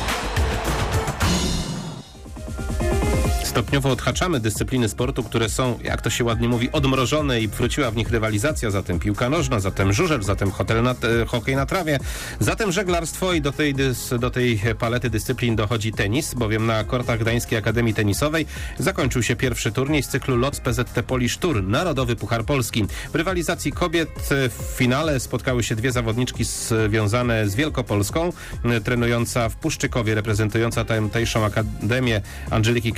Stopniowo odhaczamy dyscypliny sportu, które są, jak to się ładnie mówi, odmrożone i wróciła w nich rywalizacja, zatem piłka nożna, zatem żużel, zatem hotel na, e, hokej na trawie, zatem żeglarstwo i do tej, dys, do tej palety dyscyplin dochodzi tenis, bowiem na kortach Gdańskiej Akademii Tenisowej zakończył się pierwszy turniej z cyklu L O T P Z T Polish Tour, Narodowy Puchar Polski. W rywalizacji kobiet w finale spotkały się dwie zawodniczki związane z Wielkopolską, trenująca w Puszczykowie, reprezentująca tamtejszą akademię Angeliki Kerber, a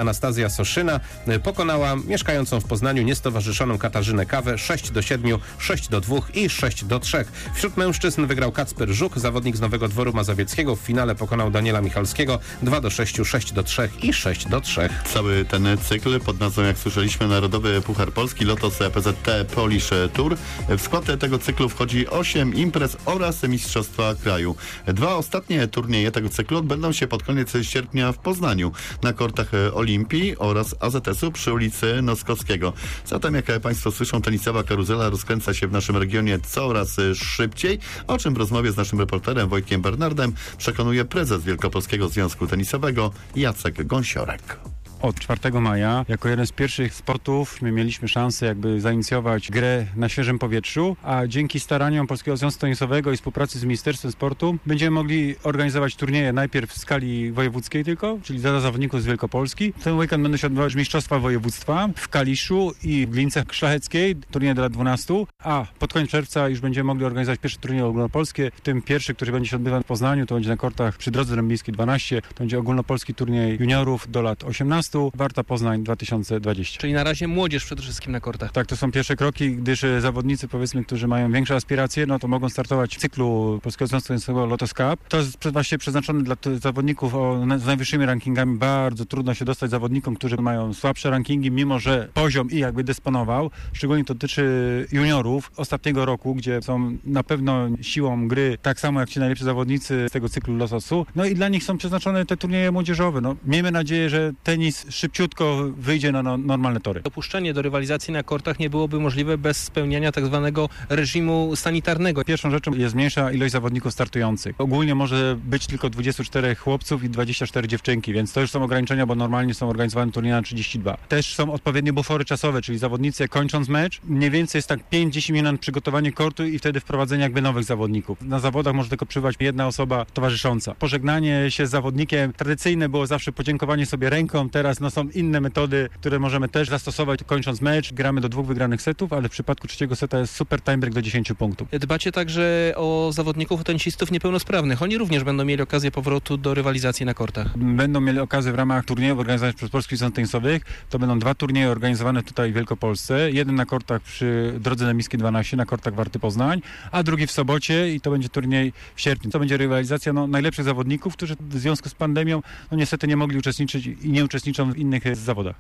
Anastazja Soszyna pokonała mieszkającą w Poznaniu niestowarzyszoną Katarzynę Kawę sześć do siedmiu, sześć do dwóch i sześć do trzech. Wśród mężczyzn wygrał Kacper Żuk, zawodnik z Nowego Dworu Mazowieckiego. W finale pokonał Daniela Michalskiego dwa do sześciu, sześć do trzech i sześć do trzech. Cały ten cykl pod nazwą, jak słyszeliśmy, Narodowy Puchar Polski, Lotos P Z T Polish Tour. W skład tego cyklu wchodzi osiem imprez oraz Mistrzostwa Kraju. Dwa ostatnie turnieje tego cyklu odbędą się pod koniec sierpnia w Poznaniu na kortach Olimpii oraz A Z S-u przy ulicy Noskowskiego. Zatem, jak Państwo słyszą, tenisowa karuzela rozkręca się w naszym regionie coraz szybciej, o czym w rozmowie z naszym reporterem Wojtkiem Bernardem przekonuje prezes Wielkopolskiego Związku Tenisowego Jacek Gąsiorek. Od czwartego maja, jako jeden z pierwszych sportów, my mieliśmy szansę jakby zainicjować grę na świeżym powietrzu, a dzięki staraniom Polskiego Związku Tenisowego i współpracy z Ministerstwem Sportu będziemy mogli organizować turnieje najpierw w skali wojewódzkiej tylko, czyli dla zawodników z Wielkopolski. Ten weekend będą się odbywać mistrzostwa województwa w Kaliszu i w Glińce Szlacheckiej, turnieje dla dwunastu, a pod koniec czerwca już będziemy mogli organizować pierwsze turnieje ogólnopolskie, w tym pierwszy, który będzie się odbywał w Poznaniu, to będzie na kortach przy Drodze Dębińskiej dwanaście, to będzie ogólnopolski turniej juniorów do lat osiemnastu. Warta Poznań dwa tysiące dwudziesty. Czyli na razie młodzież przede wszystkim na kortach. Tak, to są pierwsze kroki, gdyż zawodnicy, powiedzmy, którzy mają większe aspiracje, no to mogą startować w cyklu Polskiego Związku Tenisowego Lotos Cup. To jest właśnie przeznaczone dla zawodników o, z najwyższymi rankingami. Bardzo trudno się dostać zawodnikom, którzy mają słabsze rankingi, mimo że poziom i jakby dysponował. Szczególnie to dotyczy juniorów ostatniego roku, gdzie są na pewno siłą gry tak samo jak ci najlepsi zawodnicy z tego cyklu Lotosu. No i dla nich są przeznaczone te turnieje młodzieżowe. No, miejmy nadzieję, że tenis szybciutko wyjdzie na no, normalne tory. Dopuszczenie do rywalizacji na kortach nie byłoby możliwe bez spełniania tak zwanego reżimu sanitarnego. Pierwszą rzeczą jest mniejsza ilość zawodników startujących. Ogólnie może być tylko dwudziestu czterech chłopców i dwadzieścia cztery dziewczynki, więc to już są ograniczenia, bo normalnie są organizowane turnieje na trzydzieści dwa. Też są odpowiednie bufory czasowe, czyli zawodnicy kończąc mecz, mniej więcej jest tak pięć do dziesięciu minut na przygotowanie kortu i wtedy wprowadzenie jakby nowych zawodników. Na zawodach może tylko przybywać jedna osoba towarzysząca. Pożegnanie się z zawodnikiem tradycyjne było zawsze podziękowanie sobie ręką, teraz no, są inne metody, które możemy też zastosować kończąc mecz. Gramy do dwóch wygranych setów, ale w przypadku trzeciego seta jest super tiebreak do dziesięciu punktów. Dbacie także o zawodników, o tenisistów niepełnosprawnych. Oni również będą mieli okazję powrotu do rywalizacji na kortach. Będą mieli okazję w ramach turniejów organizowanych przez Polski Związek Tenisowych. To będą dwa turnieje organizowane tutaj w Wielkopolsce. Jeden na kortach przy Drodze Dębińskiej dwanaście, na kortach Warty Poznań, a drugi w sobocie i to będzie turniej w sierpniu. To będzie rywalizacja no, najlepszych zawodników, którzy w związku z pandemią no, niestety nie mogli uczestniczyć i nie uczestniczą w innych zawodach.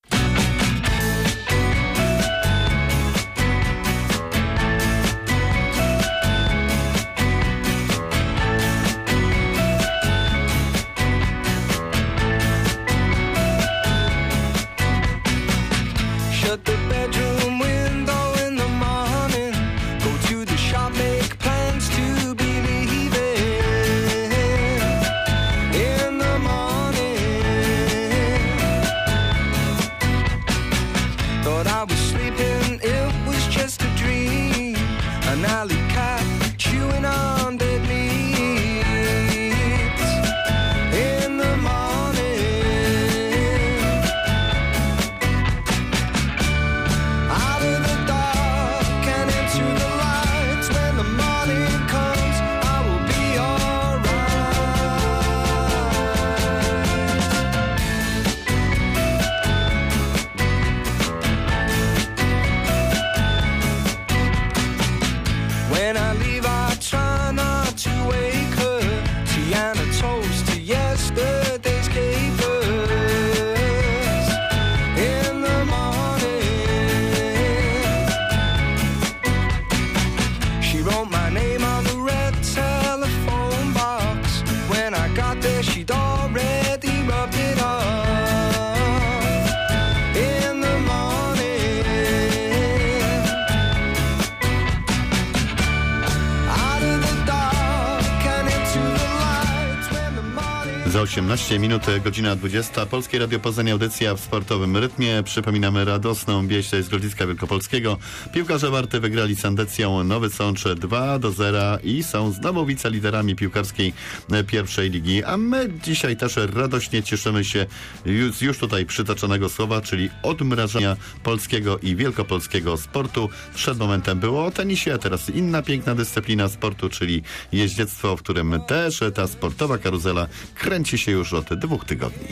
Za osiemnaście minut, godzina dwudziesta. Polskie Radio Poznań, audycja w sportowym rytmie. Przypominamy radosną wieść z Grodziska Wielkopolskiego. Piłkarze Warty wygrali z Sandecją Nowy Sącz dwa do zera i są znowu wiceliderami piłkarskiej pierwszej ligi. A my dzisiaj też radośnie cieszymy się już, już tutaj przytoczonego słowa, czyli odmrażania polskiego i wielkopolskiego sportu. Przed momentem było o tenisie, a teraz inna piękna dyscyplina sportu, czyli jeździectwo, w którym też ta sportowa karuzela kręci się już od dwóch tygodni.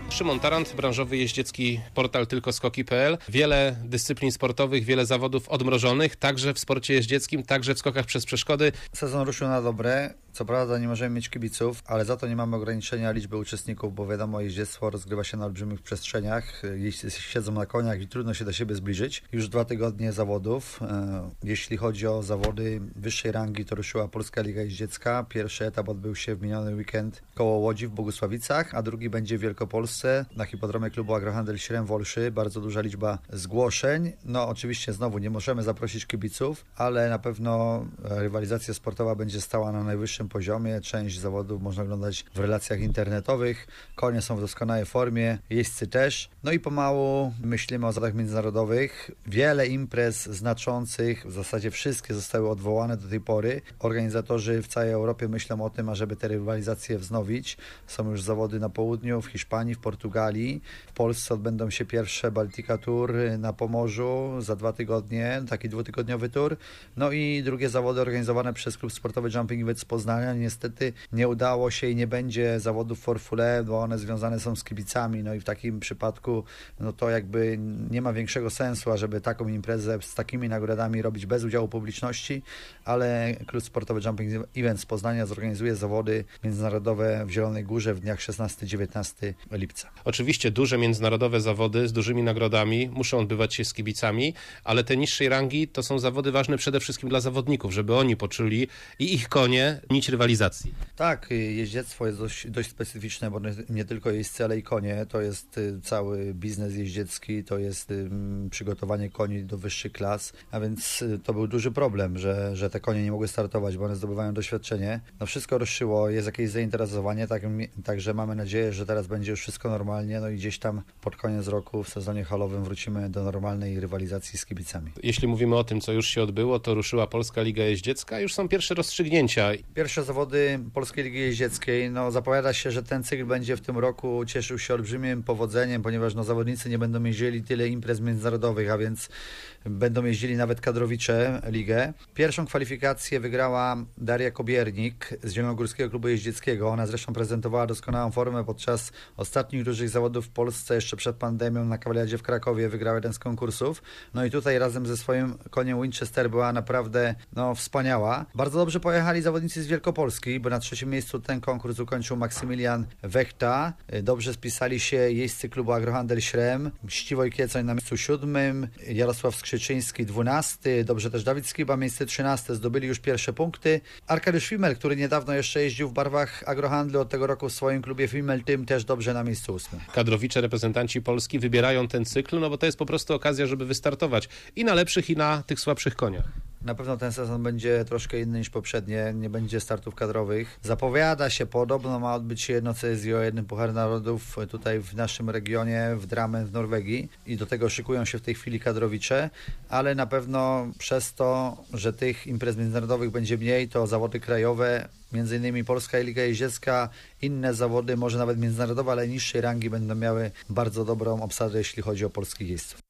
Szymon Tarant, branżowy jeździecki portal tylko skoki kropka p l. Wiele dyscyplin sportowych, wiele zawodów odmrożonych, także w sporcie jeździeckim, także w skokach przez przeszkody. Sezon ruszył na dobre. Co prawda nie możemy mieć kibiców, ale za to nie mamy ograniczenia liczby uczestników, bo wiadomo, jeździectwo rozgrywa się na olbrzymich przestrzeniach. Jeźdźcy siedzą na koniach i trudno się do siebie zbliżyć. Już dwa tygodnie zawodów. Jeśli chodzi o zawody wyższej rangi, to ruszyła Polska Liga Jeździecka. Pierwszy etap odbył się w miniony weekend koło Łodzi w Bogusławicach, a drugi będzie w Wielkopolsce na hipodromie klubu Agrohandel Śrem w Olszy. Bardzo duża liczba zgłoszeń. No oczywiście znowu nie możemy zaprosić kibiców, ale na pewno rywalizacja sportowa będzie stała na najwyższym poziomie. Część zawodów można oglądać w relacjach internetowych. Konie są w doskonałej formie, jeźdźcy też. No i pomału myślimy o zawodach międzynarodowych. Wiele imprez znaczących, w zasadzie wszystkie zostały odwołane do tej pory. Organizatorzy w całej Europie myślą o tym, ażeby te rywalizacje wznowić. Są już zawody na południu, w Hiszpanii, w Portugalii. W Polsce odbędą się pierwsze Baltica Tour na Pomorzu za dwa tygodnie, taki dwutygodniowy tour. No i drugie zawody organizowane przez klub sportowy Jumping Events z Poznania. Niestety nie udało się i nie będzie zawodów Formule, bo one związane są z kibicami. No i w takim przypadku no to jakby nie ma większego sensu, ażeby taką imprezę z takimi nagrodami robić bez udziału publiczności, ale klub sportowy Jumping Events z Poznania zorganizuje zawody międzynarodowe w Zielonej Górze w dniach szesnastego do dziewiętnastego lipca. Oczywiście duże międzynarodowe zawody z dużymi nagrodami muszą odbywać się z kibicami, ale te niższej rangi to są zawody ważne przede wszystkim dla zawodników, żeby oni poczuli i ich konie nić rywalizacji. Tak, jeździectwo jest dość, dość specyficzne, bo nie tylko jeźdźcy, ale i konie. To jest cały biznes jeździecki, to jest um, przygotowanie koni do wyższych klas, a więc to był duży problem, że, że te konie nie mogły startować, bo one zdobywają doświadczenie. No wszystko ruszyło, jest jakieś zainteresowanie, tak, także mamy nadzieję, że teraz będzie już wszystko normalnie, no i gdzieś tam pod koniec roku w sezonie halowym wrócimy do normalnej rywalizacji z kibicami. Jeśli mówimy o tym, co już się odbyło, to ruszyła Polska Liga Jeździecka, już są pierwsze rozstrzygnięcia. Pierwsze zawody Polskiej Ligi Jeździeckiej, no zapowiada się, że ten cykl będzie w tym roku cieszył się olbrzymim powodzeniem, ponieważ no zawodnicy nie będą jeździli tyle imprez międzynarodowych, a więc będą jeździli nawet kadrowicze ligę. Pierwszą kwalifikację wygrała Daria Kobiernik z Zielonogórskiego Klubu Jeździeckiego. Ona zresztą prezentowała doskonałą formę podczas ostatnich dużych zawodów w Polsce, jeszcze przed pandemią na Kawaliadzie w Krakowie wygrała jeden z konkursów. No i tutaj razem ze swoim koniem Winchester była naprawdę no, wspaniała. Bardzo dobrze pojechali zawodnicy z Wielkopolski, bo na trzecim miejscu ten konkurs ukończył Maksymilian Wechta. Dobrze spisali się jeźdźcy klubu Agrohandel Śrem, Ściwoj Kiecoń na miejscu siódmym, Jarosław Skrzyczyński dwunasty, dobrze też Dawid Skiba, miejsce trzynaste, zdobyli już pierwsze punkty. Arkadiusz Fimel, który niedawno jeszcze jeździł w barwach Agrohandlu, od tego roku w swoim klubie Fimel Team też dobrze na miejscu ósmym. Kadrowicze reprezentanci Polski wybierają ten cykl, no bo to jest po prostu okazja, żeby wystartować i na lepszych, i na tych słabszych koniach. Na pewno ten sezon będzie troszkę inny niż poprzednie, nie będzie startów kadrowych. Zapowiada się, podobno ma odbyć się jedno C S I O, jednym Puchar Narodów tutaj w naszym regionie, w Drammen w Norwegii i do tego szykują się w tej chwili kadrowicze, ale na pewno przez to, że tych imprez międzynarodowych będzie mniej, to zawody krajowe, między innymi Polska Liga Jeździecka, inne zawody, może nawet międzynarodowe, ale niższej rangi będą miały bardzo dobrą obsadę, jeśli chodzi o polskich jeźdźców.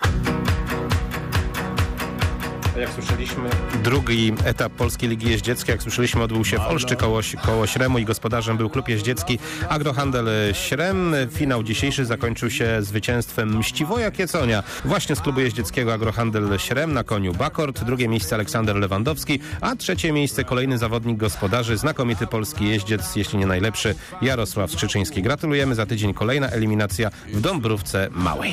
Jak słyszeliśmy, drugi etap Polskiej Ligi Jeździeckiej, jak słyszeliśmy, odbył się w Olszczy koło, koło Śremu i gospodarzem był klub jeździecki Agrohandel Śrem. Finał dzisiejszy zakończył się zwycięstwem Mściwoja Kieconia, właśnie z klubu jeździeckiego Agrohandel Śrem na koniu Bakort. Drugie miejsce Aleksander Lewandowski, a trzecie miejsce kolejny zawodnik gospodarzy, znakomity polski jeździec, jeśli nie najlepszy, Jarosław Skrzyczyński. Gratulujemy, za tydzień kolejna eliminacja w Dąbrówce Małej.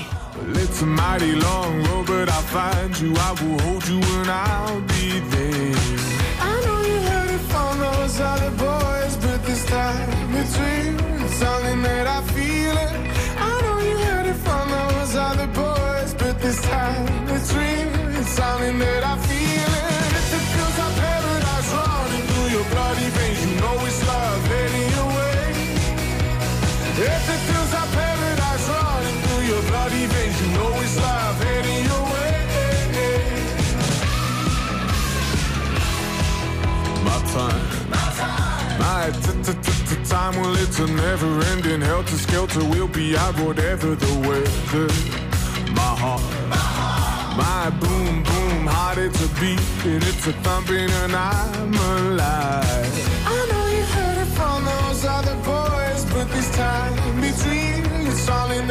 And I'll be there. I know you heard it from those other boys, but this time it's real. It's something that I feel it. I know you heard it from those other boys, but this time it's real. It's something that I feel it. If it feels like paradise running through your bloody veins, you know it's love heading your way. If it feels like paradise running through your bloody veins, you know it's love heading your way. My time, my time, well it's a never-ending helter-skelter. We'll be out whatever the weather. My heart, my boom, boom, heart it's a beat and it's a thumping and I'm alive. I know you heard it from those other boys, but this time it's real. It's all in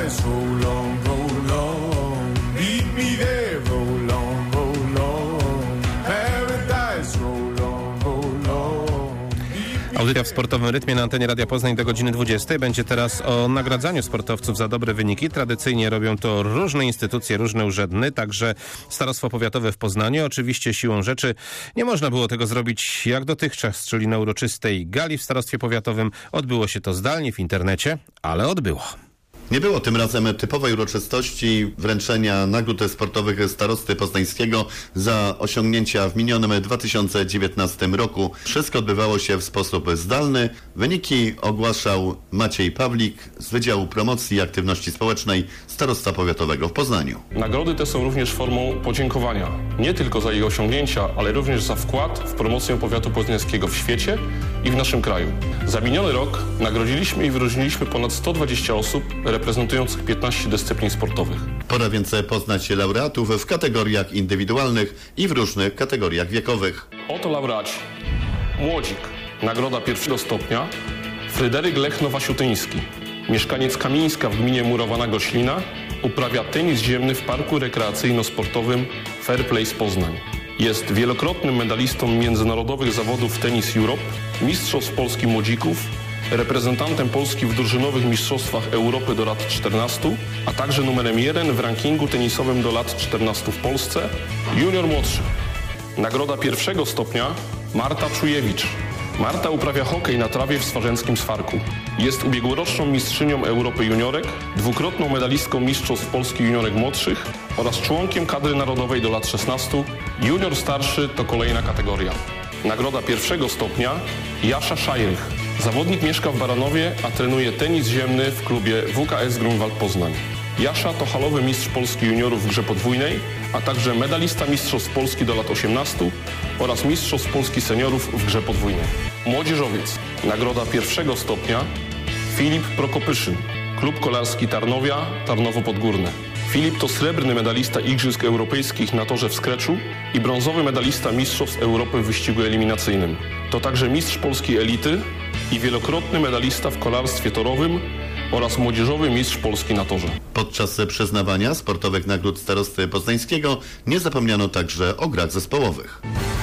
Paradise, roll on, roll on. Meet me there, roll on, roll on. Paradise, roll on, roll on. Audycja w sportowym rytmie na antenie Radia Poznań do godziny dwudziestej. Będzie teraz o nagradzaniu sportowców za dobre wyniki. Tradycyjnie robią to różne instytucje, różne urzędny, także Starostwo Powiatowe w Poznaniu. Oczywiście siłą rzeczy nie można było tego zrobić jak dotychczas, czyli na uroczystej gali w Starostwie Powiatowym. Odbyło się to zdalnie w internecie, ale odbyło. Nie było tym razem typowej uroczystości wręczenia nagród sportowych starosty poznańskiego za osiągnięcia w minionym dwa tysiące dziewiętnastym roku. Wszystko odbywało się w sposób zdalny. Wyniki ogłaszał Maciej Pawlik z Wydziału Promocji i Aktywności Społecznej Starostwa Powiatowego w Poznaniu. Nagrody te są również formą podziękowania. Nie tylko za ich osiągnięcia, ale również za wkład w promocję powiatu poznańskiego w świecie i w naszym kraju. Za miniony rok nagrodziliśmy i wyróżniliśmy ponad sto dwadzieścia osób reprezentujących piętnaście dyscyplin sportowych. Pora więc poznać laureatów w kategoriach indywidualnych i w różnych kategoriach wiekowych. Oto laureaci. Młodzik. Nagroda pierwszego stopnia. Fryderyk Lech Nowasiutyński. Mieszkaniec Kamińska w gminie Murowana Goślina. Uprawia tenis ziemny w parku rekreacyjno-sportowym Fair Place Poznań. Jest wielokrotnym medalistą międzynarodowych zawodów Tennis Europe, mistrzostw Polski młodzików, reprezentantem Polski w drużynowych mistrzostwach Europy do lat czternastu, a także numerem jeden w rankingu tenisowym do lat czternastu w Polsce, junior młodszy. Nagroda pierwszego stopnia Marta Czujewicz. Marta uprawia hokej na trawie w swarzęckim Swarku. Jest ubiegłoroczną mistrzynią Europy juniorek, dwukrotną medalistką mistrzostw Polski juniorek młodszych oraz członkiem kadry narodowej do lat szesnastu. Junior starszy to kolejna kategoria. Nagroda pierwszego stopnia Jasza Szajrych. Zawodnik mieszka w Baranowie, a trenuje tenis ziemny w klubie W K S Grunwald Poznań. Jasza to halowy mistrz Polski juniorów w grze podwójnej, a także medalista mistrzostw Polski do lat osiemnastu oraz mistrzostw Polski seniorów w grze podwójnej. Młodzieżowiec. Nagroda pierwszego stopnia Filip Prokopyszyn. Klub kolarski Tarnowia, Tarnowo Podgórne. Filip to srebrny medalista Igrzysk Europejskich na torze w skreczu i brązowy medalista Mistrzostw Europy w wyścigu eliminacyjnym. To także mistrz polskiej elity i wielokrotny medalista w kolarstwie torowym oraz młodzieżowy mistrz Polski na torze. Podczas przyznawania sportowych nagród starosty poznańskiego nie zapomniano także o grach zespołowych.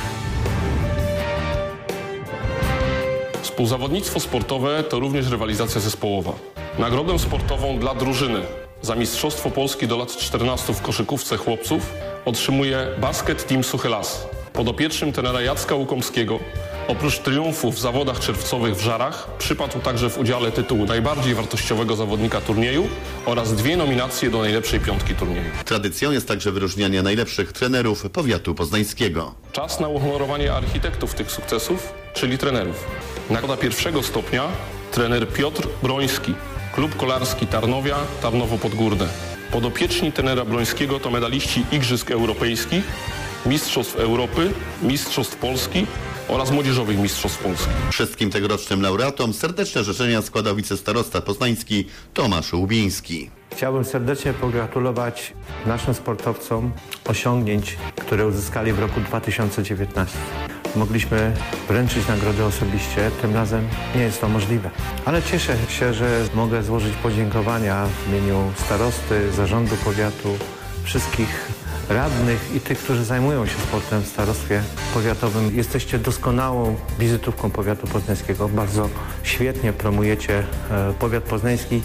Współzawodnictwo sportowe to również rywalizacja zespołowa. Nagrodę sportową dla drużyny za Mistrzostwo Polski do lat czternastu w koszykówce chłopców otrzymuje Basket Team Suchy Las. Podopiecznym trenera Jacka Łukomskiego oprócz triumfu w zawodach czerwcowych w Żarach przypadł także w udziale tytułu najbardziej wartościowego zawodnika turnieju oraz dwie nominacje do najlepszej piątki turnieju. Tradycją jest także wyróżnianie najlepszych trenerów powiatu poznańskiego. Czas na uhonorowanie architektów tych sukcesów, czyli trenerów. Nagroda pierwszego stopnia trener Piotr Broński. Klub kolarski Tarnowia, Tarnowo Podgórne. Podopieczni trenera Brońskiego to medaliści Igrzysk Europejskich, Mistrzostw Europy, Mistrzostw Polski oraz Młodzieżowych Mistrzostw Polski. Wszystkim tegorocznym laureatom serdeczne życzenia składał wicestarosta poznański Tomasz Łubiński. Chciałbym serdecznie pogratulować naszym sportowcom osiągnięć, które uzyskali w roku dwa tysiące dziewiętnastym. Mogliśmy wręczyć nagrody osobiście, tym razem nie jest to możliwe. Ale cieszę się, że mogę złożyć podziękowania w imieniu starosty, zarządu powiatu, wszystkich radnych i tych, którzy zajmują się sportem w starostwie powiatowym. Jesteście doskonałą wizytówką powiatu poznańskiego. Bardzo świetnie promujecie e, powiat poznański.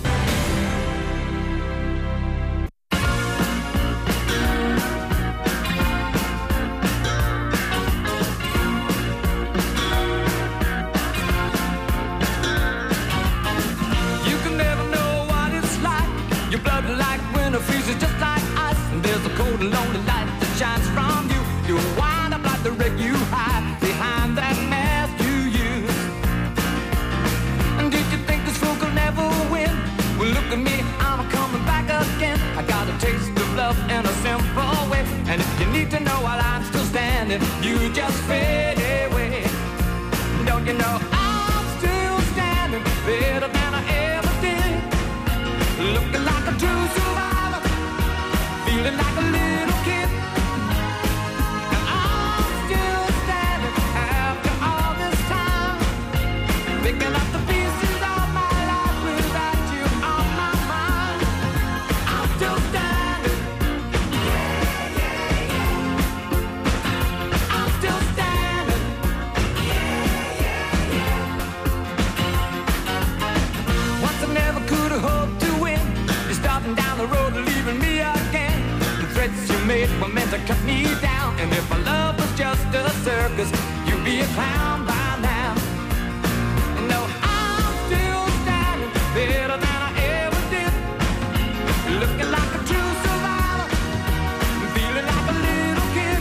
it were meant to cut me down. And if my love was just a circus, you'd be a clown by now. No, I'm still standing better than I ever did, looking like a true survivor, feeling like a little kid.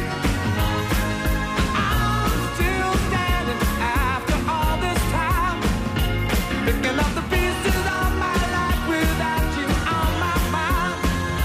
I'm still standing after all this time, picking up the pieces of my life without you on my mind.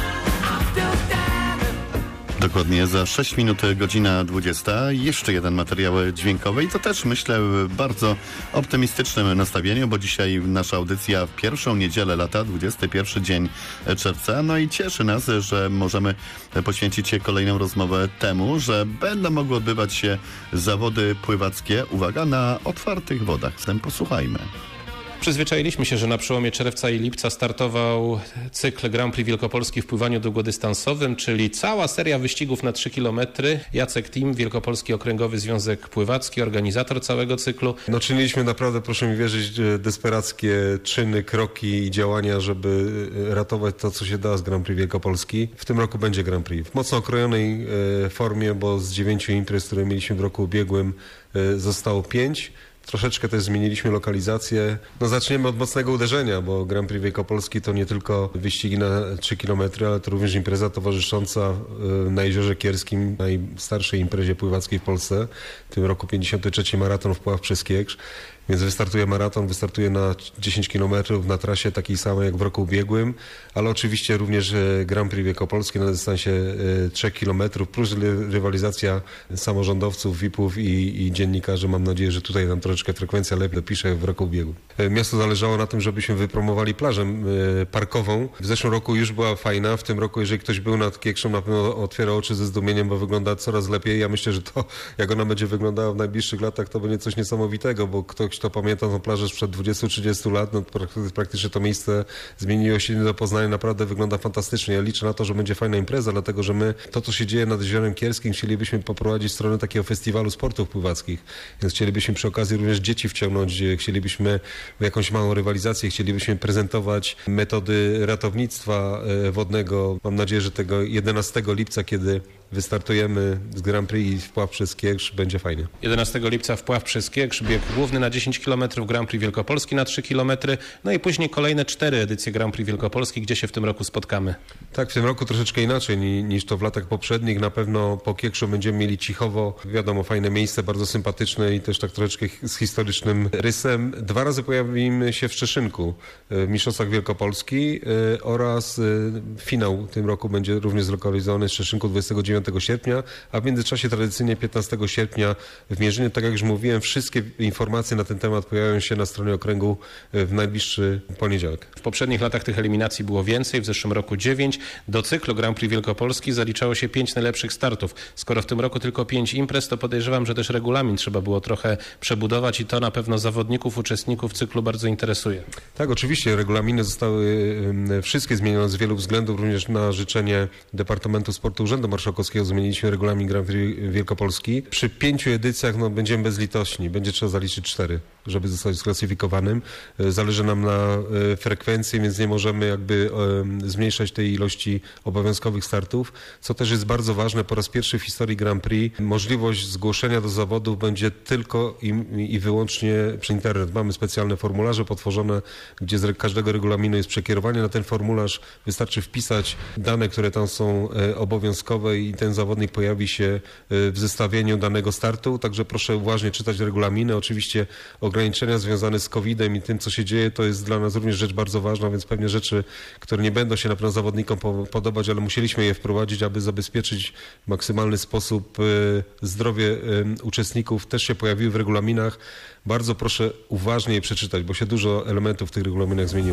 I'm still standing. Dokładnie za sześć minut, godzina dwudziesta. Jeszcze jeden materiał dźwiękowy i to też, myślę, w bardzo optymistycznym nastawieniu, bo dzisiaj nasza audycja w pierwszą niedzielę lata, dwudziesty pierwszy dzień czerwca. No i cieszy nas, że możemy poświęcić kolejną rozmowę temu, że będą mogły odbywać się zawody pływackie, uwaga, na otwartych wodach. Zatem posłuchajmy. Przyzwyczailiśmy się, że na przełomie czerwca i lipca startował cykl Grand Prix Wielkopolski w pływaniu długodystansowym, czyli cała seria wyścigów na trzy kilometry. Jacek Tim, Wielkopolski Okręgowy Związek Pływacki, organizator całego cyklu. No czyniliśmy naprawdę, proszę mi wierzyć, desperackie czyny, kroki i działania, żeby ratować to, co się da z Grand Prix Wielkopolski. W tym roku będzie Grand Prix. W mocno okrojonej formie, bo z dziewięciu imprez, które mieliśmy w roku ubiegłym, zostało pięć. Troszeczkę też zmieniliśmy lokalizację. No zaczniemy od mocnego uderzenia, bo Grand Prix Wielkopolski to nie tylko wyścigi na trzy kilometry, ale to również impreza towarzysząca na Jeziorze Kierskim, najstarszej imprezie pływackiej w Polsce. W tym roku pięćdziesiąty trzeci maraton Wpław przez Kiekrz. Więc wystartuje maraton, wystartuje na dziesięć kilometrów na trasie takiej samej jak w roku ubiegłym, ale oczywiście również Grand Prix Wielkopolski na dystansie trzech kilometrów, plus rywalizacja samorządowców, V I P-ów i, i dziennikarzy. Mam nadzieję, że tutaj nam troszeczkę frekwencja lepiej dopisze jak w roku ubiegłym. Miasto zależało na tym, żebyśmy wypromowali plażę parkową. W zeszłym roku już była fajna, w tym roku, jeżeli ktoś był nad Kiekrzą, na pewno otwiera oczy ze zdumieniem, bo wygląda coraz lepiej. Ja myślę, że to, jak ona będzie wyglądała w najbliższych latach, to będzie coś niesamowitego, bo ktoś kto pamięta tą plażę sprzed dwudziestu trzydziestu lat, no praktycznie to miejsce zmieniło się do Poznania, naprawdę wygląda fantastycznie. Ja liczę na to, że będzie fajna impreza, dlatego że my to, co się dzieje nad Jeziorem Kierskim, chcielibyśmy poprowadzić w stronę takiego festiwalu sportów pływackich, więc chcielibyśmy przy okazji również dzieci wciągnąć, chcielibyśmy jakąś małą rywalizację, chcielibyśmy prezentować metody ratownictwa wodnego. Mam nadzieję, że tego jedenastego lipca, kiedy wystartujemy z Grand Prix i wpław przez Kiekrz, będzie fajnie. jedenastego lipca wpław przez Kiekrz, bieg główny na dziesięć kilometrów, Grand Prix Wielkopolski na trzy kilometry, no i później kolejne cztery edycje Grand Prix Wielkopolski, gdzie się w tym roku spotkamy. Tak, w tym roku troszeczkę inaczej niż to w latach poprzednich. Na pewno po Kiekrzu będziemy mieli Cichowo, wiadomo, fajne miejsce, bardzo sympatyczne i też tak troszeczkę z historycznym rysem. Dwa razy pojawimy się w Szczeszynku, w Mistrzostwach Wielkopolski oraz finał w tym roku będzie również zlokalizowany w Szczeszynku dwudziestego dziewiątego sierpnia, a w międzyczasie tradycyjnie piętnastego sierpnia w Mierzynie. Tak jak już mówiłem, wszystkie informacje na ten temat pojawią się na stronie okręgu w najbliższy poniedziałek. W poprzednich latach tych eliminacji było więcej, w zeszłym roku dziewięć. Do cyklu Grand Prix Wielkopolski zaliczało się pięć najlepszych startów. Skoro w tym roku tylko pięć imprez, to podejrzewam, że też regulamin trzeba było trochę przebudować i to na pewno zawodników, uczestników cyklu bardzo interesuje. Tak, oczywiście regulaminy zostały wszystkie zmienione z wielu względów, również na życzenie Departamentu Sportu Urzędu Marszałkowskiego zmieniliśmy regulamin Grand Prix Wielkopolski. Przy pięciu edycjach no, będziemy bezlitośni, będzie trzeba zaliczyć cztery, żeby zostać sklasyfikowanym. Zależy nam na frekwencji, więc nie możemy jakby zmniejszać tej ilości obowiązkowych startów, co też jest bardzo ważne. Po raz pierwszy w historii Grand Prix możliwość zgłoszenia do zawodów będzie tylko i, i wyłącznie przez internet. Mamy specjalne formularze potworzone, gdzie z każdego regulaminu jest przekierowanie na ten formularz. Wystarczy wpisać dane, które tam są obowiązkowe i ten zawodnik pojawi się w zestawieniu danego startu. Także proszę uważnie czytać regulaminy. Oczywiście ograniczenia związane z kowidem i tym, co się dzieje, to jest dla nas również rzecz bardzo ważna, więc pewnie rzeczy, które nie będą się na pewno zawodnikom podobać, ale musieliśmy je wprowadzić, aby zabezpieczyć w maksymalny sposób zdrowie uczestników, też się pojawiły w regulaminach. Bardzo proszę uważnie je przeczytać, bo się dużo elementów w tych regulaminach zmieniło.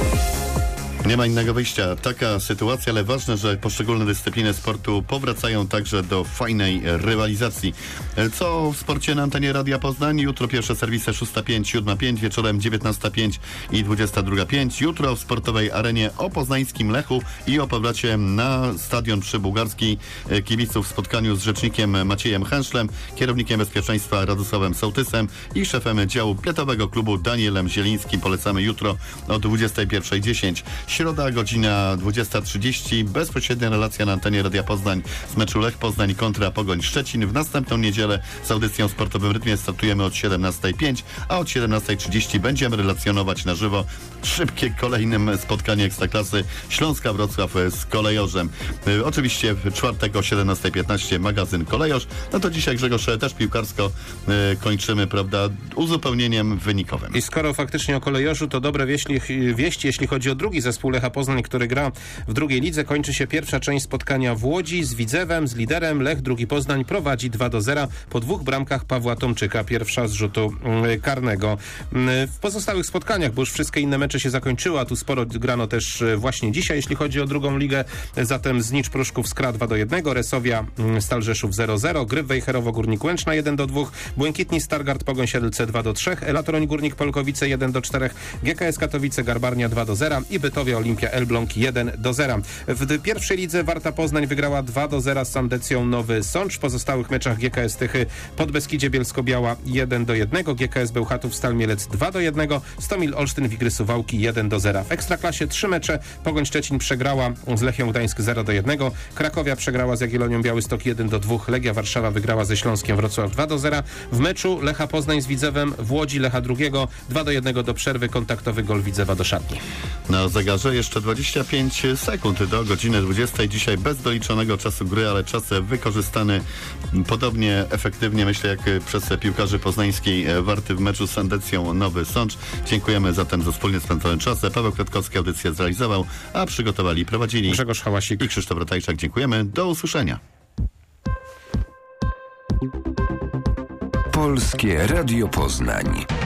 Nie ma innego wyjścia. Taka sytuacja, ale ważne, że poszczególne dyscypliny sportu powracają także do fajnej rywalizacji. Co w sporcie na antenie Radia Poznań? Jutro pierwsze serwisy szósta pięć, siódma pięć, wieczorem dziewiętnasta pięć i dwudziesta druga pięć. Jutro w sportowej arenie o poznańskim Lechu i o powrocie na stadion przy Bułgarskiej kibiców w spotkaniu z rzecznikiem Maciejem Hęszlem, kierownikiem bezpieczeństwa Radosławem Sołtysem i szefem działu biletowego klubu Danielem Zielińskim. Polecamy jutro o dwudziestej pierwszej dziesięć. Środa, godzina dwudziesta trzydzieści. Bezpośrednia relacja na antenie Radia Poznań z meczu Lech Poznań kontra Pogoń Szczecin. W następną niedzielę z audycją w Sportowym Rytmie startujemy od siedemnasta pięć, a od siedemnasta trzydzieści będziemy relacjonować na żywo szybkie kolejnym spotkanie Ekstraklasy Śląska Wrocław z Kolejorzem. Y, oczywiście w czwartek o siedemnasta piętnaście magazyn Kolejorz. No to dzisiaj, Grzegorz, też piłkarsko y, kończymy, prawda, uzupełnieniem wynikowym. I skoro faktycznie o Kolejorzu, to dobre wieści, wieści, jeśli chodzi o drugi zespół Lecha Poznań, który gra w drugiej lidze. Kończy się pierwsza część spotkania w Łodzi z Widzewem, z liderem. Lech drugi Poznań prowadzi dwa do zera po dwóch bramkach Pawła Tomczyka. Pierwsza z rzutu y, karnego. Y, w pozostałych spotkaniach, bo już wszystkie inne mecze się zakończyły, a tu sporo grano też y, właśnie dzisiaj, jeśli chodzi o drugą ligę. Zatem Znicz Pruszków Skra dwa do jednego, Resowia y, Stal Rzeszów zero zero, Gryf Wejherowo Górnik Łęczna jeden do dwóch, Błękitni Stargard Pogoń Siedlce dwa do trzech, Elatoń Górnik Polkowice jeden do czterech, G K S Katowice Garbarnia dwa do zera i Bytowie Olimpia Elbląg jeden do zera. W pierwszej lidze Warta Poznań wygrała dwa do zera z Sandecją Nowy Sącz. W pozostałych meczach G K S Tychy Podbeskidzie Bielsko-Biała jeden do jednego, G K S Bełchatów Stal Mielec dwa do jednego, Stomil Olsztyn Wigry Suwałki jeden do zera. W Ekstraklasie trzy mecze. Pogoń Szczecin przegrała z Lechią Gdańsk zero do jednego, Krakowia przegrała z Jagiellonią Białystok jeden do dwóch, Legia Warszawa wygrała ze Śląskiem Wrocław dwa do zera. W meczu Lecha Poznań z Widzewem w Łodzi Lecha drugiego dwa do jednego do przerwy, kontaktowy gol Widzewa do szatni. Na zegarze jeszcze dwadzieścia pięć sekund do godziny dwudziestej. Dzisiaj bez doliczonego czasu gry, ale czas wykorzystany podobnie efektywnie, myślę, jak przez piłkarzy poznańskiej Warty w meczu z Sandecją Nowy Sącz. Dziękujemy zatem za wspólnie spędzony czas. Paweł Kwiatkowski audycję zrealizował, a przygotowali i prowadzili Grzegorz Hałasik i Krzysztof Ratajczak. Dziękujemy. Do usłyszenia. Polskie Radio Poznań.